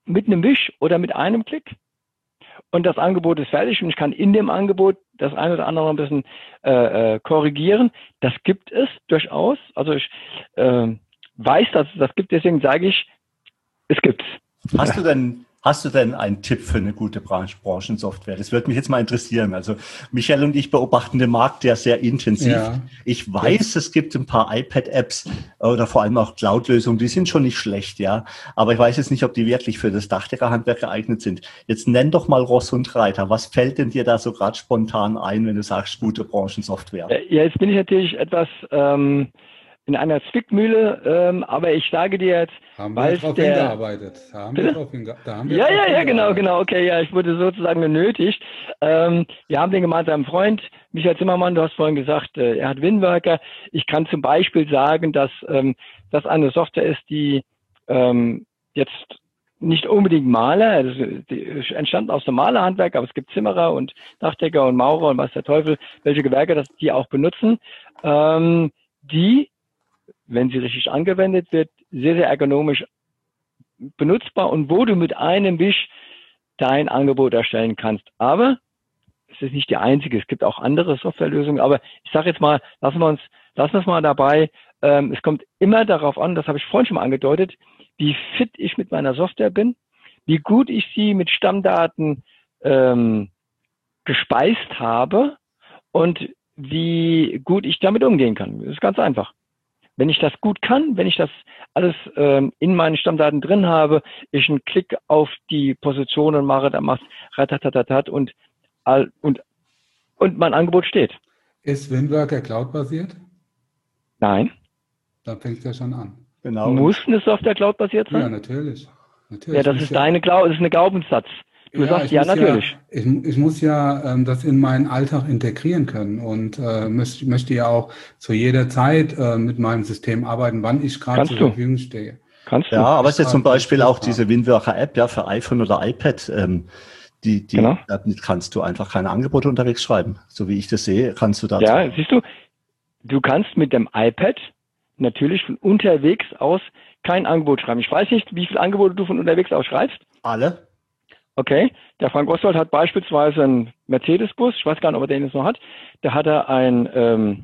mit einem Wisch oder mit einem Klick. Und das Angebot ist fertig und ich kann in dem Angebot das eine oder andere noch ein bisschen äh, äh, korrigieren. Das gibt es durchaus. Also ich äh, weiß, dass es das gibt, deswegen sage ich, es gibt's. Hast du denn, hast du denn einen Tipp für eine gute Branch Branchensoftware? Das würde mich jetzt mal interessieren. Also Michael und ich beobachten den Markt ja sehr intensiv. Ja. Ich weiß, ja. es gibt ein paar iPad-Apps oder vor allem auch Cloud-Lösungen, die sind schon nicht schlecht, ja. Aber ich weiß jetzt nicht, ob die wirklich für das Dachdeckerhandwerk geeignet sind. Jetzt nenn doch mal Ross und Reiter. Was fällt denn dir da so gerade spontan ein, wenn du sagst, gute Branchensoftware? Ja, jetzt bin ich natürlich etwas ähm, in einer Zwickmühle, ähm, aber ich sage dir jetzt, haben wir darauf hingearbeitet. Haben wir drauf hinge- da haben wir ja, ja, ja, genau, genau, okay, ja, ich wurde sozusagen genötigt. Ähm, wir haben den gemeinsamen Freund, Michael Zimmermann, du hast vorhin gesagt, äh, er hat Winworker. Ich kann zum Beispiel sagen, dass ähm, das eine Software ist, die ähm, jetzt nicht unbedingt Maler, also die entstanden aus dem Malerhandwerk, aber es gibt Zimmerer und Dachdecker und Maurer und was der Teufel, welche Gewerke das die auch benutzen, ähm, die, wenn sie richtig angewendet wird, sehr, sehr ergonomisch benutzbar und wo du mit einem Wisch dein Angebot erstellen kannst. Aber es ist nicht die einzige, es gibt auch andere Softwarelösungen, aber ich sage jetzt mal, lassen wir uns, lassen wir es mal dabei. Ähm, es kommt immer darauf an, das habe ich vorhin schon mal angedeutet, wie fit ich mit meiner Software bin, wie gut ich sie mit Stammdaten ähm, gespeist habe und wie gut ich damit umgehen kann. Das ist ganz einfach. Wenn ich das gut kann, wenn ich das alles ähm, in meinen Stammdaten drin habe, ich einen Klick auf die Positionen mache, dann macht ratatatatat und all, und und mein Angebot steht. Ist Winworker Cloud-basiert? Nein. Da fängt es ja schon an. Genau. Muss eine Software Cloud-basiert sein? Ja, natürlich. natürlich. Ja, das ist ja, deine Cloud, das ist eine Glaubenssatz. Du ja, sagst ja, natürlich. Ja, ich, ich muss ja ähm, das in meinen Alltag integrieren können und äh, möchte, möchte ja auch zu jeder Zeit äh, mit meinem System arbeiten, wann ich gerade zur Verfügung stehe. Kannst du. Ja, aber es ist ja zum Beispiel auch diese Winworker-App ja, für iPhone oder iPad. Ähm, die, die, genau. Damit kannst du einfach keine Angebote unterwegs schreiben. So wie ich das sehe, kannst du da. Ja, siehst du, du kannst mit dem iPad natürlich von unterwegs aus kein Angebot schreiben. Ich weiß nicht, wie viele Angebote du von unterwegs aus schreibst. Alle. Okay, der Frank Oswald hat beispielsweise einen Mercedes-Bus, ich weiß gar nicht, ob er den jetzt noch hat, da hat er ein, ähm,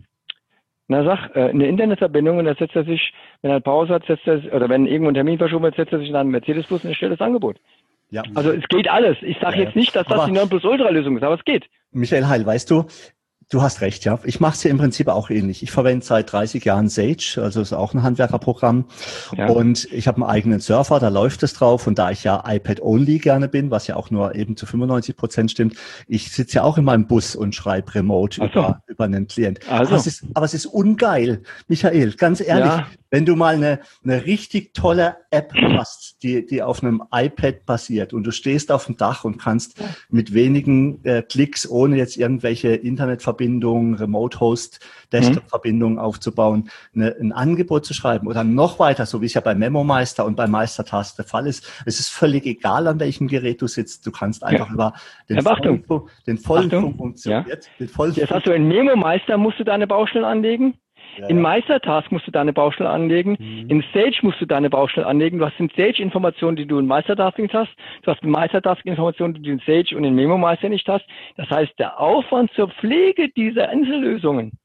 na sag, äh, eine Internetverbindung und da setzt er sich, wenn er eine Pause hat, setzt er, oder wenn irgendwo ein Termin verschoben wird, setzt er sich in einen Mercedes-Bus und erstellt das Angebot. Ja. Also es geht alles. Ich sage ja, jetzt nicht, dass das aber die Nonplusultra-Lösung ist, aber es geht. Michael Heil, weißt du, du hast recht, ja. Ich mache es ja im Prinzip auch ähnlich. Ich verwende seit dreißig Jahren Sage, also ist auch ein Handwerkerprogramm. Ja. Und ich habe einen eigenen Server, da läuft es drauf. Und da ich ja iPad-only gerne bin, was ja auch nur eben zu fünfundneunzig Prozent stimmt, ich sitze ja auch in meinem Bus und schreibe remote also. über, über einen Klient. Also. Aber, es ist, aber es ist ungeil, Michael, ganz ehrlich. Ja. Wenn du mal eine, eine richtig tolle App hast, die, die auf einem iPad basiert und du stehst auf dem Dach und kannst mit wenigen äh, Klicks, ohne jetzt irgendwelche Internetverbindungen, Remote-Host, Desktop-Verbindungen mhm. aufzubauen, eine, ein Angebot zu schreiben oder noch weiter, so wie es ja bei MemoMeister und bei Meistertask der Fall ist. Es ist völlig egal, an welchem Gerät du sitzt. Du kannst einfach ja. über den ja, vollen, den vollen Funktion. Ja. Den vollen Jetzt hast du in MemoMeister, musst du deine Baustellen anlegen. Ja, in Meistertask musst du deine Baustelle anlegen. Mhm. In Sage musst du deine Baustelle anlegen. Du hast in Sage Informationen, die du in Meistertask nicht hast. Du hast in Meistertask Informationen, die du in Sage und in MemoMeister nicht hast. Das heißt, der Aufwand zur Pflege dieser Einzellösungen,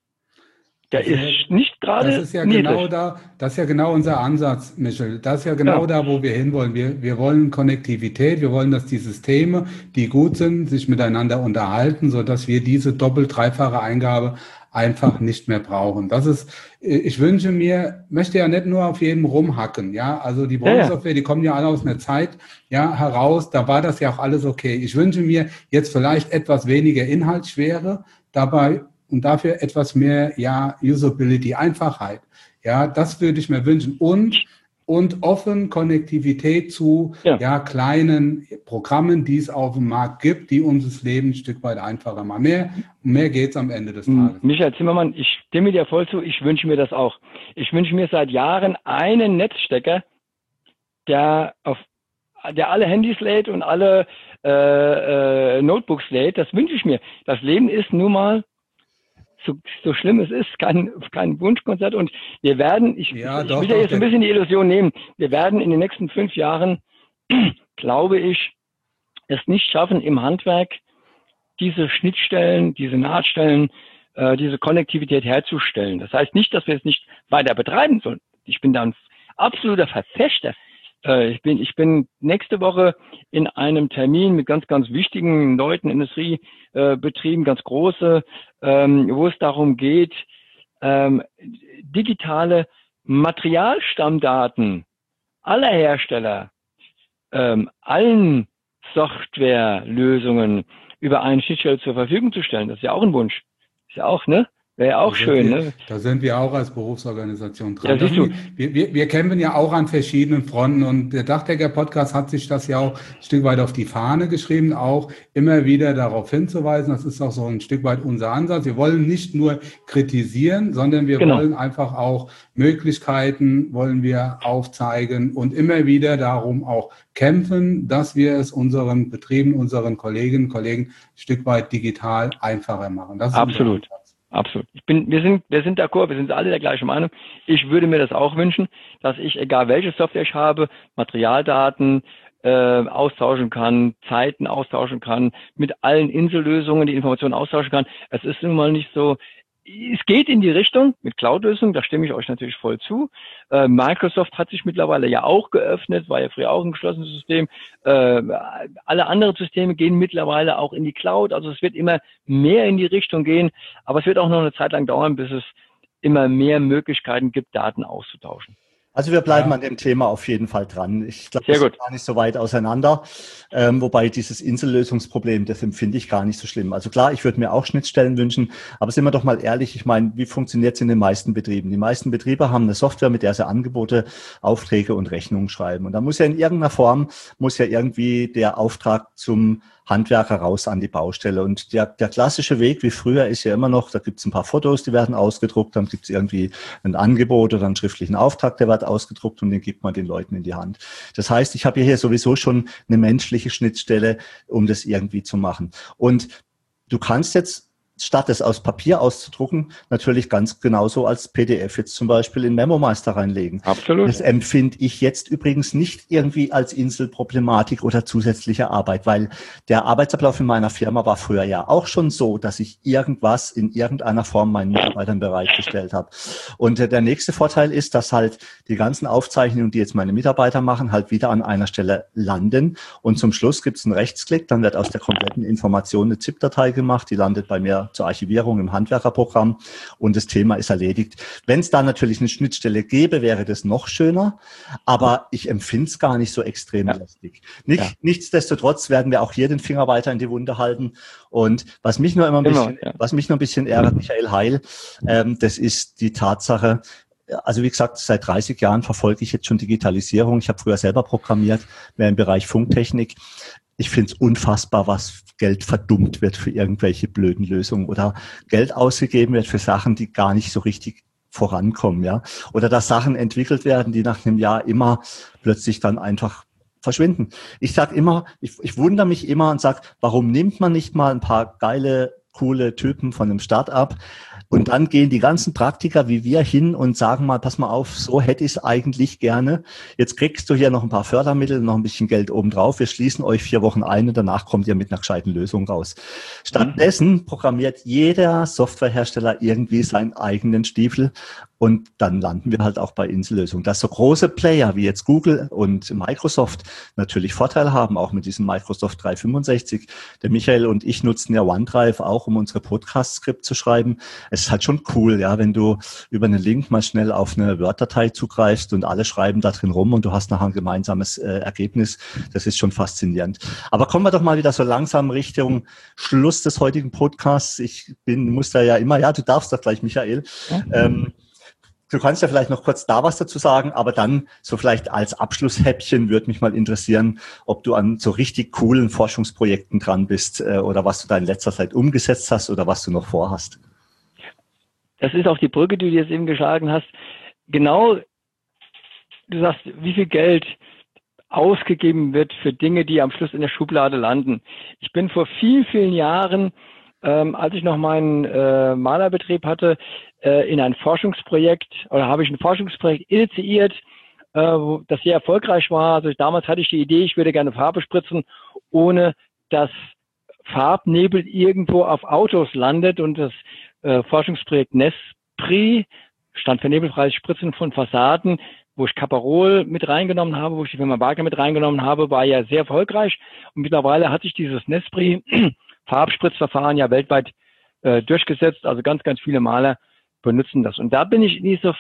der ist ja, nicht gerade das ist ja genau da, das ist ja genau unser Ansatz, Michael. Das ist ja genau ja. da, wo wir hinwollen. Wir, wir wollen Konnektivität. Wir wollen, dass die Systeme, die gut sind, sich miteinander unterhalten, so dass wir diese doppelt, dreifache Eingabe einfach nicht mehr brauchen. Das ist, ich wünsche mir, möchte ja nicht nur auf jedem rumhacken, ja, also die Branchensoftware, die kommen ja alle aus einer Zeit, ja, heraus, da war das ja auch alles okay. Ich wünsche mir jetzt vielleicht etwas weniger Inhaltsschwere, dabei und dafür etwas mehr, ja, Usability, Einfachheit, ja, das würde ich mir wünschen und und offen Konnektivität zu ja. ja kleinen Programmen, die es auf dem Markt gibt, die uns das Leben ein Stück weit einfacher machen. Mehr, mehr geht's am Ende des Tages. Michael Zimmermann, ich stimme dir voll zu, ich wünsche mir das auch. Ich wünsche mir seit Jahren einen Netzstecker, der auf der alle Handys lädt und alle äh, äh, Notebooks lädt. Das wünsche ich mir. Das Leben ist nun mal So, so schlimm es ist, kein, kein Wunschkonzert. Und wir werden, ich, ja, ich doch, will ja doch, jetzt ein bisschen die Illusion nehmen, wir werden in den nächsten fünf Jahren glaube ich, es nicht schaffen, im Handwerk diese Schnittstellen, diese Nahtstellen, äh, diese Konnektivität herzustellen. Das heißt nicht, dass wir es nicht weiter betreiben sollen. Ich bin da ein absoluter Verfechter. Äh, ich bin, ich bin nächste Woche in einem Termin mit ganz, ganz wichtigen Leuten, Industriebetrieben, äh, ganz große, ähm, wo es darum geht, ähm, digitale Materialstammdaten aller Hersteller, ähm, allen Softwarelösungen über eine Schnittstelle zur Verfügung zu stellen. Das ist ja auch ein Wunsch. Ist ja auch, ne? Wäre ja auch schön, wir, ne? Da sind wir auch als Berufsorganisation dran. Ja, siehst du. Wir, wir, wir kämpfen ja auch an verschiedenen Fronten und der Dachdecker-Podcast hat sich das ja auch ein Stück weit auf die Fahne geschrieben, auch immer wieder darauf hinzuweisen. Das ist auch so ein Stück weit unser Ansatz. Wir wollen nicht nur kritisieren, sondern wir genau. wollen einfach auch Möglichkeiten, wollen wir aufzeigen und immer wieder darum auch kämpfen, dass wir es unseren Betrieben, unseren Kolleginnen und Kollegen ein Stück weit digital einfacher machen. Das ist absolut. Absolut. Ich bin, wir sind, wir sind d'accord, wir sind alle der gleichen Meinung. Ich würde mir das auch wünschen, dass ich, egal welche Software ich habe, Materialdaten äh, austauschen kann, Zeiten austauschen kann, mit allen Insellösungen die Informationen austauschen kann. Es ist nun mal nicht so. Es geht in die Richtung mit Cloud-Lösungen, da stimme ich euch natürlich voll zu. Äh, Microsoft hat sich mittlerweile ja auch geöffnet, war ja früher auch ein geschlossenes System. Äh, alle anderen Systeme gehen mittlerweile auch in die Cloud, also es wird immer mehr in die Richtung gehen, aber es wird auch noch eine Zeit lang dauern, bis es immer mehr Möglichkeiten gibt, Daten auszutauschen. Also wir bleiben ja. an dem Thema auf jeden Fall dran. Ich glaube, das ist gar nicht so weit auseinander. Ähm, wobei dieses Insellösungsproblem, das empfinde ich gar nicht so schlimm. Also klar, ich würde mir auch Schnittstellen wünschen, aber sind wir doch mal ehrlich, ich meine, wie funktioniert es in den meisten Betrieben? Die meisten Betriebe haben eine Software, mit der sie Angebote, Aufträge und Rechnungen schreiben. Und da muss ja in irgendeiner Form, muss ja irgendwie der Auftrag zum Handwerker raus an die Baustelle. Und der, der klassische Weg wie früher ist ja immer noch, da gibt es ein paar Fotos, die werden ausgedruckt, dann gibt es irgendwie ein Angebot oder einen schriftlichen Auftrag, der wird ausgedruckt und den gibt man den Leuten in die Hand. Das heißt, ich habe hier sowieso schon eine menschliche Schnittstelle, um das irgendwie zu machen. Und du kannst jetzt, statt es aus Papier auszudrucken, natürlich ganz genauso als P D F jetzt zum Beispiel in MemoMeister reinlegen. Absolut. Das empfinde ich jetzt übrigens nicht irgendwie als Inselproblematik oder zusätzliche Arbeit, weil der Arbeitsablauf in meiner Firma war früher ja auch schon so, dass ich irgendwas in irgendeiner Form meinen Mitarbeitern bereitgestellt habe. Und äh, der nächste Vorteil ist, dass halt die ganzen Aufzeichnungen, die jetzt meine Mitarbeiter machen, halt wieder an einer Stelle landen. Und zum Schluss gibt es einen Rechtsklick, dann wird aus der kompletten Information eine ZIP-Datei gemacht, die landet bei mir zur Archivierung im Handwerkerprogramm und das Thema ist erledigt. Wenn es da natürlich eine Schnittstelle gäbe, wäre das noch schöner, aber ich empfinde es gar nicht so extrem ja. lästig. Nicht, ja. Nichtsdestotrotz werden wir auch hier den Finger weiter in die Wunde halten und was mich nur immer ein bisschen, immer, ja. was mich nur ein bisschen ärgert, Michael Heil, ähm, das ist die Tatsache, also wie gesagt, seit dreißig Jahren verfolge ich jetzt schon Digitalisierung. Ich habe früher selber programmiert, mehr im Bereich Funktechnik. Ich finde es unfassbar, was Geld verdummt wird für irgendwelche blöden Lösungen oder Geld ausgegeben wird für Sachen, die gar nicht so richtig vorankommen, ja. Oder dass Sachen entwickelt werden, die nach einem Jahr immer plötzlich dann einfach verschwinden. Ich sag immer, ich, ich wundere mich immer und sag, warum nimmt man nicht mal ein paar geile, coole Typen von einem Start-up und dann gehen die ganzen Praktiker wie wir hin und sagen mal, pass mal auf, so hätte ich es eigentlich gerne. Jetzt kriegst du hier noch ein paar Fördermittel, noch ein bisschen Geld obendrauf. Wir schließen euch vier Wochen ein und danach kommt ihr mit einer gescheiten Lösung raus. Stattdessen programmiert jeder Softwarehersteller irgendwie seinen eigenen Stiefel und dann landen wir halt auch bei Insellösungen. Dass so große Player wie jetzt Google und Microsoft natürlich Vorteile haben, auch mit diesem Microsoft dreihundertfünfundsechzig. Der Michael und ich nutzen ja OneDrive auch, um unsere Podcast-Skript zu schreiben. Es ist halt schon cool, ja, wenn du über einen Link mal schnell auf eine Word-Datei zugreifst und alle schreiben da drin rum und du hast nachher ein gemeinsames äh, Ergebnis. Das ist schon faszinierend. Aber kommen wir doch mal wieder so langsam Richtung Schluss des heutigen Podcasts. Ich bin, muss da ja immer, ja, du darfst doch gleich, Michael. Ähm, Du kannst ja vielleicht noch kurz da was dazu sagen, aber dann so vielleicht als Abschlusshäppchen würde mich mal interessieren, ob du an so richtig coolen Forschungsprojekten dran bist äh, oder was du da in letzter Zeit umgesetzt hast oder was du noch vorhast. Das ist auch die Brücke, die du jetzt eben geschlagen hast. Genau, du sagst, wie viel Geld ausgegeben wird für Dinge, die am Schluss in der Schublade landen. Ich bin vor vielen, vielen Jahren, ähm, als ich noch meinen äh, Malerbetrieb hatte, in ein Forschungsprojekt oder habe ich ein Forschungsprojekt initiiert, äh, äh, das sehr erfolgreich war. Also damals hatte ich die Idee, ich würde gerne Farbe spritzen, ohne dass Farbnebel irgendwo auf Autos landet, und das äh, Forschungsprojekt Nespri stand für nebelfreies Spritzen von Fassaden, wo ich Caparol mit reingenommen habe, wo ich die Firma Barker mit reingenommen habe, war ja sehr erfolgreich. Und mittlerweile hat sich dieses Nespri Farbspritzverfahren ja weltweit äh, durchgesetzt. Also ganz, ganz viele Maler benutzen das. Und da bin ich in diese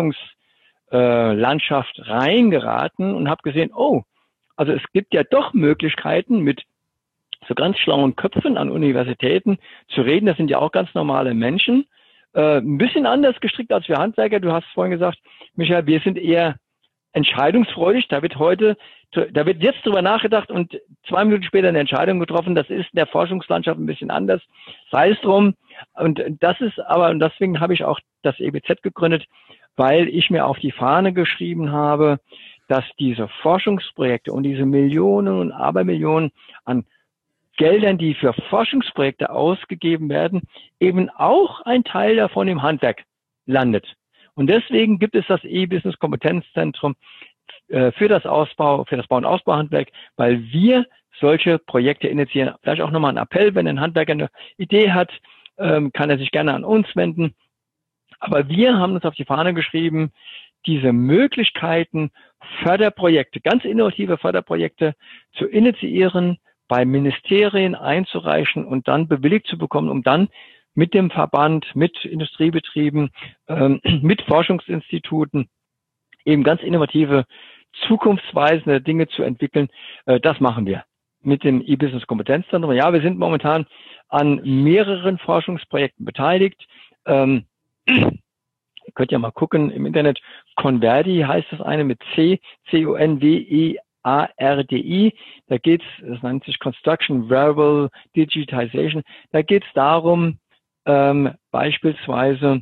Forschungslandschaft äh, reingeraten und habe gesehen, oh, also es gibt ja doch Möglichkeiten, mit so ganz schlauen Köpfen an Universitäten zu reden. Das sind ja auch ganz normale Menschen. Äh, ein bisschen anders gestrickt als wir Handwerker. Du hast vorhin gesagt, Michael, wir sind eher entscheidungsfreudig. Da wird heute, da wird jetzt drüber nachgedacht und zwei Minuten später eine Entscheidung getroffen. Das ist in der Forschungslandschaft ein bisschen anders. Sei es drum. Und das ist aber, und deswegen habe ich auch das E B Z gegründet, weil ich mir auf die Fahne geschrieben habe, dass diese Forschungsprojekte und diese Millionen und Abermillionen an Geldern, die für Forschungsprojekte ausgegeben werden, eben auch ein Teil davon im Handwerk landet. Und deswegen gibt es das E-Business Kompetenzzentrum äh, für das Ausbau, für das Bau- und Ausbauhandwerk, weil wir solche Projekte initiieren. Vielleicht auch nochmal ein Appell, wenn ein Handwerker eine Idee hat, ähm, kann er sich gerne an uns wenden. Aber wir haben uns auf die Fahne geschrieben, diese Möglichkeiten, Förderprojekte, ganz innovative Förderprojekte zu initiieren, bei Ministerien einzureichen und dann bewilligt zu bekommen, um dann mit dem Verband, mit Industriebetrieben, ähm, mit Forschungsinstituten eben ganz innovative, zukunftsweisende Dinge zu entwickeln. Äh, das machen wir mit dem E-Business Kompetenzzentrum. Ja, wir sind momentan an mehreren Forschungsprojekten beteiligt. Ähm, ihr könnt ja mal gucken im Internet. Converdi heißt das eine mit C, C O N W E A R D I, da geht's, das nennt sich Construction Verbal Digitization, da geht's darum, ähm, beispielsweise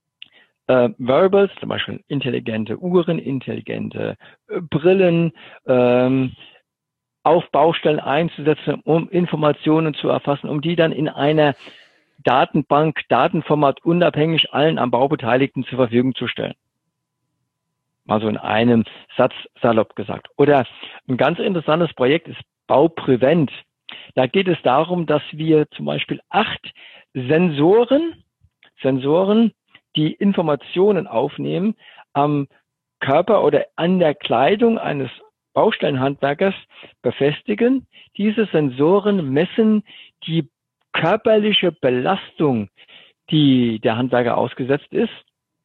äh, Verbals, zum Beispiel intelligente Uhren, intelligente äh, Brillen, ähm, auf Baustellen einzusetzen, um Informationen zu erfassen, um die dann in einer Datenbank, Datenformat unabhängig allen am Bau Beteiligten zur Verfügung zu stellen. Mal so in einem Satz salopp gesagt. Oder ein ganz interessantes Projekt ist Bauprevent. Da geht es darum, dass wir zum Beispiel acht Sensoren, Sensoren, die Informationen aufnehmen, am Körper oder an der Kleidung eines Baustellenhandwerkers befestigen. Diese Sensoren messen die körperliche Belastung, die der Handwerker ausgesetzt ist,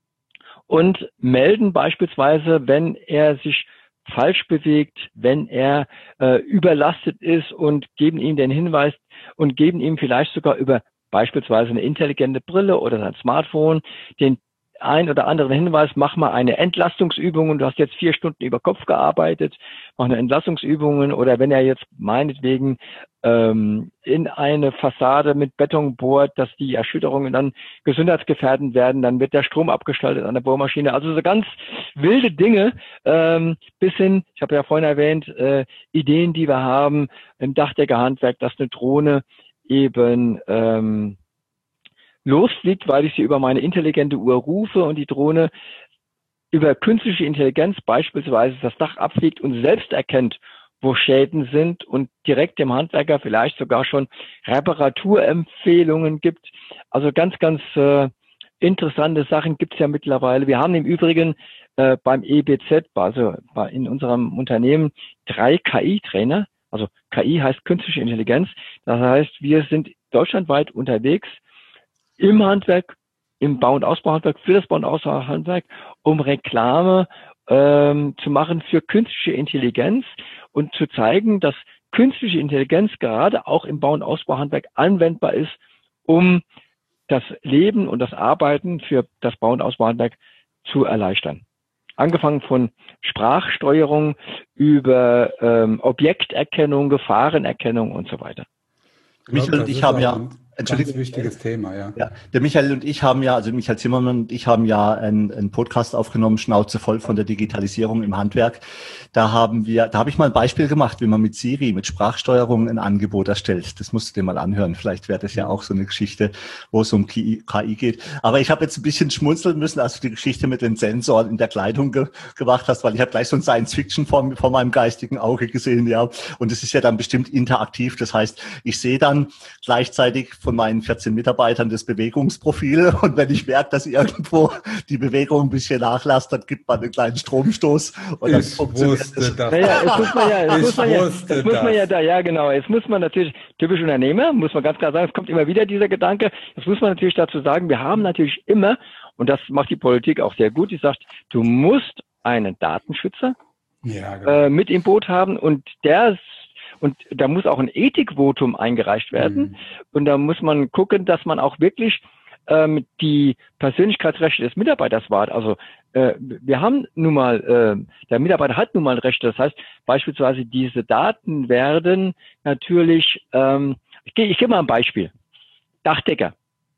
und melden beispielsweise, wenn er sich falsch bewegt, wenn er äh, überlastet ist, und geben ihm den Hinweis und geben ihm vielleicht sogar über beispielsweise eine intelligente Brille oder sein Smartphone den ein oder anderen Hinweis: mach mal eine Entlastungsübung, und du hast jetzt vier Stunden über Kopf gearbeitet, mach eine Entlastungsübung. Oder wenn er jetzt meinetwegen ähm, in eine Fassade mit Beton bohrt, dass die Erschütterungen dann gesundheitsgefährdend werden, dann wird der Strom abgeschaltet an der Bohrmaschine. Also so ganz wilde Dinge, ähm, bis hin, ich habe ja vorhin erwähnt, äh, Ideen, die wir haben im Dachdeckerhandwerk, dass eine Drohne eben ähm, losfliegt, weil ich sie über meine intelligente Uhr rufe und die Drohne über künstliche Intelligenz beispielsweise das Dach abfliegt und selbst erkennt, wo Schäden sind, und direkt dem Handwerker vielleicht sogar schon Reparaturempfehlungen gibt. Also ganz, ganz äh, interessante Sachen gibt es ja mittlerweile. Wir haben im Übrigen äh, beim E B Z, also bei, in unserem Unternehmen, drei K I-Trainer. Also K I heißt künstliche Intelligenz. Das heißt, wir sind deutschlandweit unterwegs im Handwerk, im Bau- und Ausbauhandwerk, für das Bau- und Ausbauhandwerk, um Reklame ähm, zu machen für künstliche Intelligenz und zu zeigen, dass künstliche Intelligenz gerade auch im Bau- und Ausbauhandwerk anwendbar ist, um das Leben und das Arbeiten für das Bau- und Ausbauhandwerk zu erleichtern. Angefangen von Sprachsteuerung über ähm, Objekterkennung, Gefahrenerkennung und so weiter. Michael und ich haben ja Ganz wichtiges Thema, ja. Ja, der Michael und ich haben ja, also Michael Zimmermann und ich haben ja einen, einen Podcast aufgenommen, Schnauze voll von der Digitalisierung im Handwerk. Da haben wir, da habe ich mal ein Beispiel gemacht, wie man mit Siri, mit Sprachsteuerung ein Angebot erstellt. Das musst du dir mal anhören. Vielleicht wäre das ja auch so eine Geschichte, wo es um K I geht. Aber ich habe jetzt ein bisschen schmunzeln müssen, als du die Geschichte mit den Sensoren in der Kleidung ge gemacht hast, weil ich habe gleich so ein Science-Fiction vor, vor meinem geistigen Auge gesehen, ja. Und es ist ja dann bestimmt interaktiv. Das heißt, ich sehe dann gleichzeitig von meinen vierzehn Mitarbeitern das Bewegungsprofil und wenn ich merke, dass irgendwo die Bewegung ein bisschen nachlässt, dann gibt man einen kleinen Stromstoß und dann ich funktioniert wusste das. das. Naja, jetzt muss man ja, jetzt Ich muss man ja, wusste jetzt muss man das. ja da, ja genau, jetzt muss man natürlich, typisch Unternehmer, muss man ganz klar sagen, es kommt immer wieder dieser Gedanke, jetzt muss man natürlich dazu sagen, wir haben natürlich immer, und das macht die Politik auch sehr gut, die sagt, du musst einen Datenschützer Ja, genau. äh, mit im Boot haben und der Und da muss auch ein Ethikvotum eingereicht werden. Mhm. Und da muss man gucken, dass man auch wirklich ähm, die Persönlichkeitsrechte des Mitarbeiters wahrt. Also äh, wir haben nun mal, äh, der Mitarbeiter hat nun mal Rechte. Das heißt beispielsweise, diese Daten werden natürlich, ähm, ich gebe ich gebe mal ein Beispiel. Dachdecker.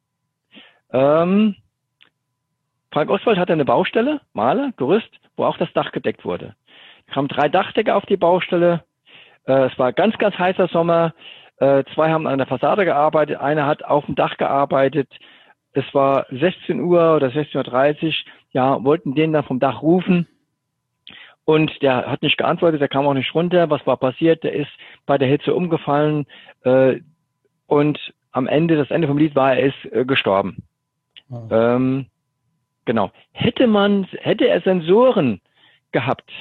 Ähm, Frank Oswald hatte eine Baustelle, Maler, Gerüst, wo auch das Dach gedeckt wurde. Da kamen drei Dachdecker auf die Baustelle. Es war ganz, ganz heißer Sommer. Zwei haben an der Fassade gearbeitet. Einer hat auf dem Dach gearbeitet. Es war sechzehn Uhr oder sechzehn Uhr dreißig. Ja, wollten den dann vom Dach rufen. Und der hat nicht geantwortet. Der kam auch nicht runter. Was war passiert? Der ist bei der Hitze umgefallen. Und am Ende, das Ende vom Lied war, er ist gestorben. Oh. Ähm, genau. Hätte man, hätte er Sensoren gehabt,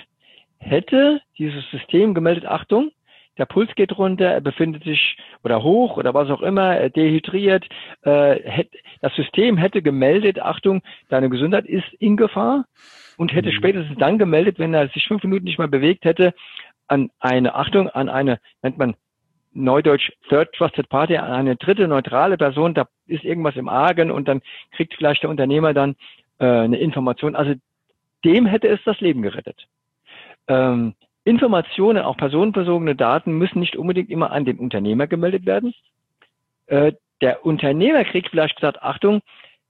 hätte dieses System gemeldet, Achtung, der Puls geht runter, er befindet sich oder hoch oder was auch immer, er dehydriert. Äh, hätte, das System hätte gemeldet, Achtung, deine Gesundheit ist in Gefahr und hätte mhm. spätestens dann gemeldet, wenn er sich fünf Minuten nicht mehr bewegt hätte, an eine, Achtung, an eine, nennt man Neudeutsch Third Trusted Party, an eine dritte neutrale Person, da ist irgendwas im Argen und dann kriegt vielleicht der Unternehmer dann äh, eine Information. Also dem hätte es das Leben gerettet. Ähm, Informationen, auch personenbezogene Daten, müssen nicht unbedingt immer an den Unternehmer gemeldet werden. Äh, der Unternehmer kriegt vielleicht gesagt, Achtung,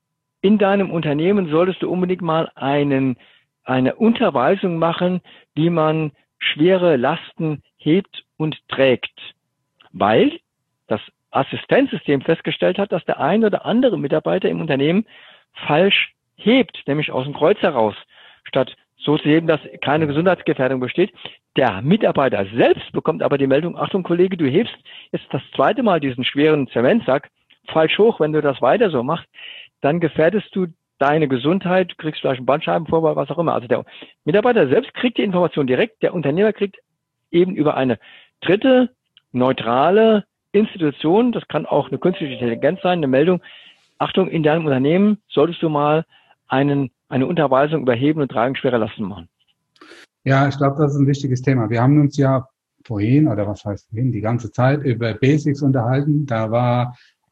in deinem Unternehmen solltest du unbedingt mal einen, eine Unterweisung machen, wie man schwere Lasten hebt und trägt. Weil das Assistenzsystem festgestellt hat, dass der ein oder andere Mitarbeiter im Unternehmen falsch hebt, nämlich aus dem Kreuz heraus, statt so zu heben, dass keine Gesundheitsgefährdung besteht. Der Mitarbeiter selbst bekommt aber die Meldung, Achtung Kollege, du hebst jetzt das zweite Mal diesen schweren Zementsack falsch hoch. Wenn du das weiter so machst, dann gefährdest du deine Gesundheit, du kriegst vielleicht einen Bandscheibenvorfall, was auch immer. Also der Mitarbeiter selbst kriegt die Information direkt, der Unternehmer kriegt eben über eine dritte, neutrale Institution, das kann auch eine künstliche Intelligenz sein, eine Meldung, Achtung, in deinem Unternehmen solltest du mal einen eine Unterweisung über Heben und Tragen schwerer Lasten machen. Ja, ich glaube, das ist ein wichtiges Thema. Wir haben uns ja vorhin, oder was heißt vorhin, die ganze Zeit über Basics unterhalten. Da war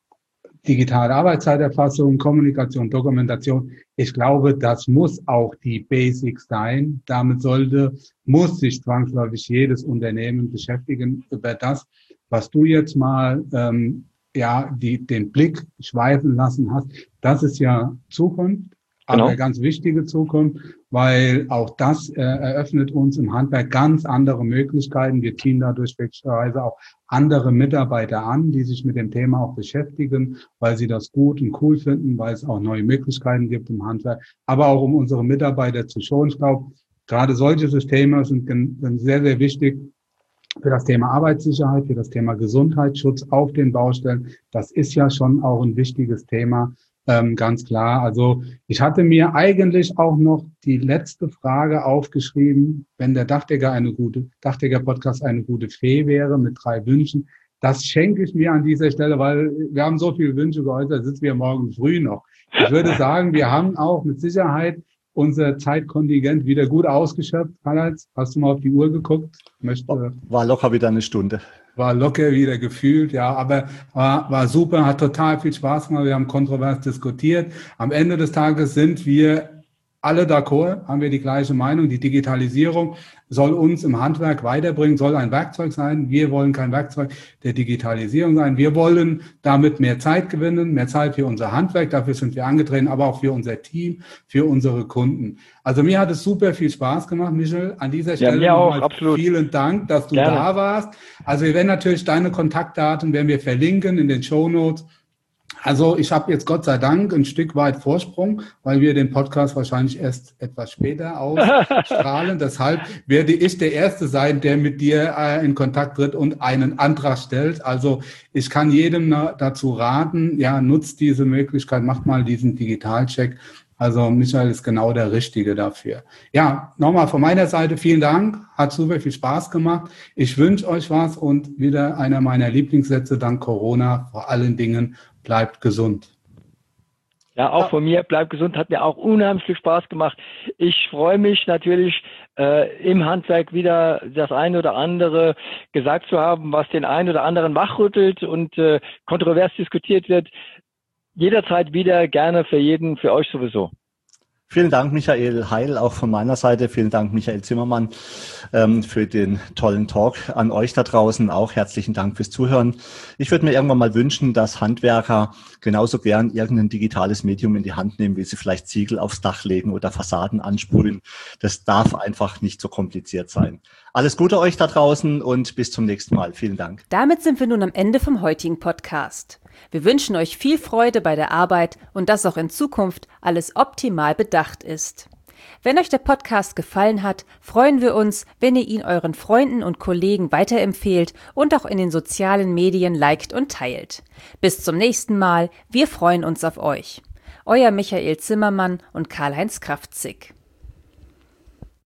digitale Arbeitszeiterfassung, Kommunikation, Dokumentation. Ich glaube, das muss auch die Basics sein. Damit sollte, muss sich zwangsläufig jedes Unternehmen beschäftigen über das, was du jetzt mal ähm, ja die den Blick schweifen lassen hast. Das ist ja Zukunft. Aber genau. Eine ganz wichtige Zukunft, weil auch das äh, eröffnet uns im Handwerk ganz andere Möglichkeiten. Wir ziehen dadurch möglicherweise auch andere Mitarbeiter an, die sich mit dem Thema auch beschäftigen, weil sie das gut und cool finden, weil es auch neue Möglichkeiten gibt im Handwerk, aber auch um unsere Mitarbeiter zu schonen. Ich glaube, gerade solche Systeme sind, sind sehr, sehr wichtig für das Thema Arbeitssicherheit, für das Thema Gesundheitsschutz auf den Baustellen. Das ist ja schon auch ein wichtiges Thema. Ähm, ganz klar. Also ich hatte mir eigentlich auch noch die letzte Frage aufgeschrieben, wenn der Dachdecker eine gute, Dachdecker-Podcast eine gute Fee wäre mit drei Wünschen. Das schenke ich mir an dieser Stelle, weil wir haben so viele Wünsche geäußert, sitzen wir morgen früh noch. Ich würde sagen, wir haben auch mit Sicherheit unser Zeitkontingent wieder gut ausgeschöpft. Karl-Heinz, hast du mal auf die Uhr geguckt? Möchte, war locker wieder eine Stunde. War locker wieder gefühlt, ja, aber war, war super, hat total viel Spaß gemacht. Wir haben kontrovers diskutiert. Am Ende des Tages sind wir alle d'accord, haben wir die gleiche Meinung. Die Digitalisierung soll uns im Handwerk weiterbringen, soll ein Werkzeug sein. Wir wollen kein Werkzeug der Digitalisierung sein. Wir wollen damit mehr Zeit gewinnen, mehr Zeit für unser Handwerk. Dafür sind wir angetreten, aber auch für unser Team, für unsere Kunden. Also mir hat es super viel Spaß gemacht, Michel. An dieser Stelle ja, mir auch, absolut. Vielen Dank, dass du Gerne. da warst. Also wir werden natürlich deine Kontaktdaten, werden wir verlinken in den Shownotes. Also ich habe jetzt Gott sei Dank ein Stück weit Vorsprung, weil wir den Podcast wahrscheinlich erst etwas später ausstrahlen. Deshalb werde ich der Erste sein, der mit dir äh, in Kontakt tritt und einen Antrag stellt. Also ich kann jedem dazu raten, ja, nutzt diese Möglichkeit, macht mal diesen Digitalcheck. Also Michael ist genau der Richtige dafür. Ja, nochmal von meiner Seite vielen Dank. Hat super viel Spaß gemacht. Ich wünsche euch was und wieder einer meiner Lieblingssätze dank Corona, vor allen Dingen, bleibt gesund. Ja, auch von mir, bleibt gesund, hat mir auch unheimlich viel Spaß gemacht. Ich freue mich natürlich, äh, im Handwerk wieder das eine oder andere gesagt zu haben, was den einen oder anderen wachrüttelt und äh, kontrovers diskutiert wird. Jederzeit wieder, gerne für jeden, für euch sowieso. Vielen Dank, Michael Heil, auch von meiner Seite. Vielen Dank, Michael Zimmermann, ähm, für den tollen Talk. An euch da draußen auch herzlichen Dank fürs Zuhören. Ich würde mir irgendwann mal wünschen, dass Handwerker genauso gern irgendein digitales Medium in die Hand nehmen, wie sie vielleicht Ziegel aufs Dach legen oder Fassaden ansprühen. Das darf einfach nicht so kompliziert sein. Alles Gute euch da draußen und bis zum nächsten Mal. Vielen Dank. Damit sind wir nun am Ende vom heutigen Podcast. Wir wünschen euch viel Freude bei der Arbeit und dass auch in Zukunft alles optimal bedacht ist. Wenn euch der Podcast gefallen hat, freuen wir uns, wenn ihr ihn euren Freunden und Kollegen weiterempfehlt und auch in den sozialen Medien liked und teilt. Bis zum nächsten Mal, wir freuen uns auf euch. Euer Michael Zimmermann und Karl-Heinz Kraftzig.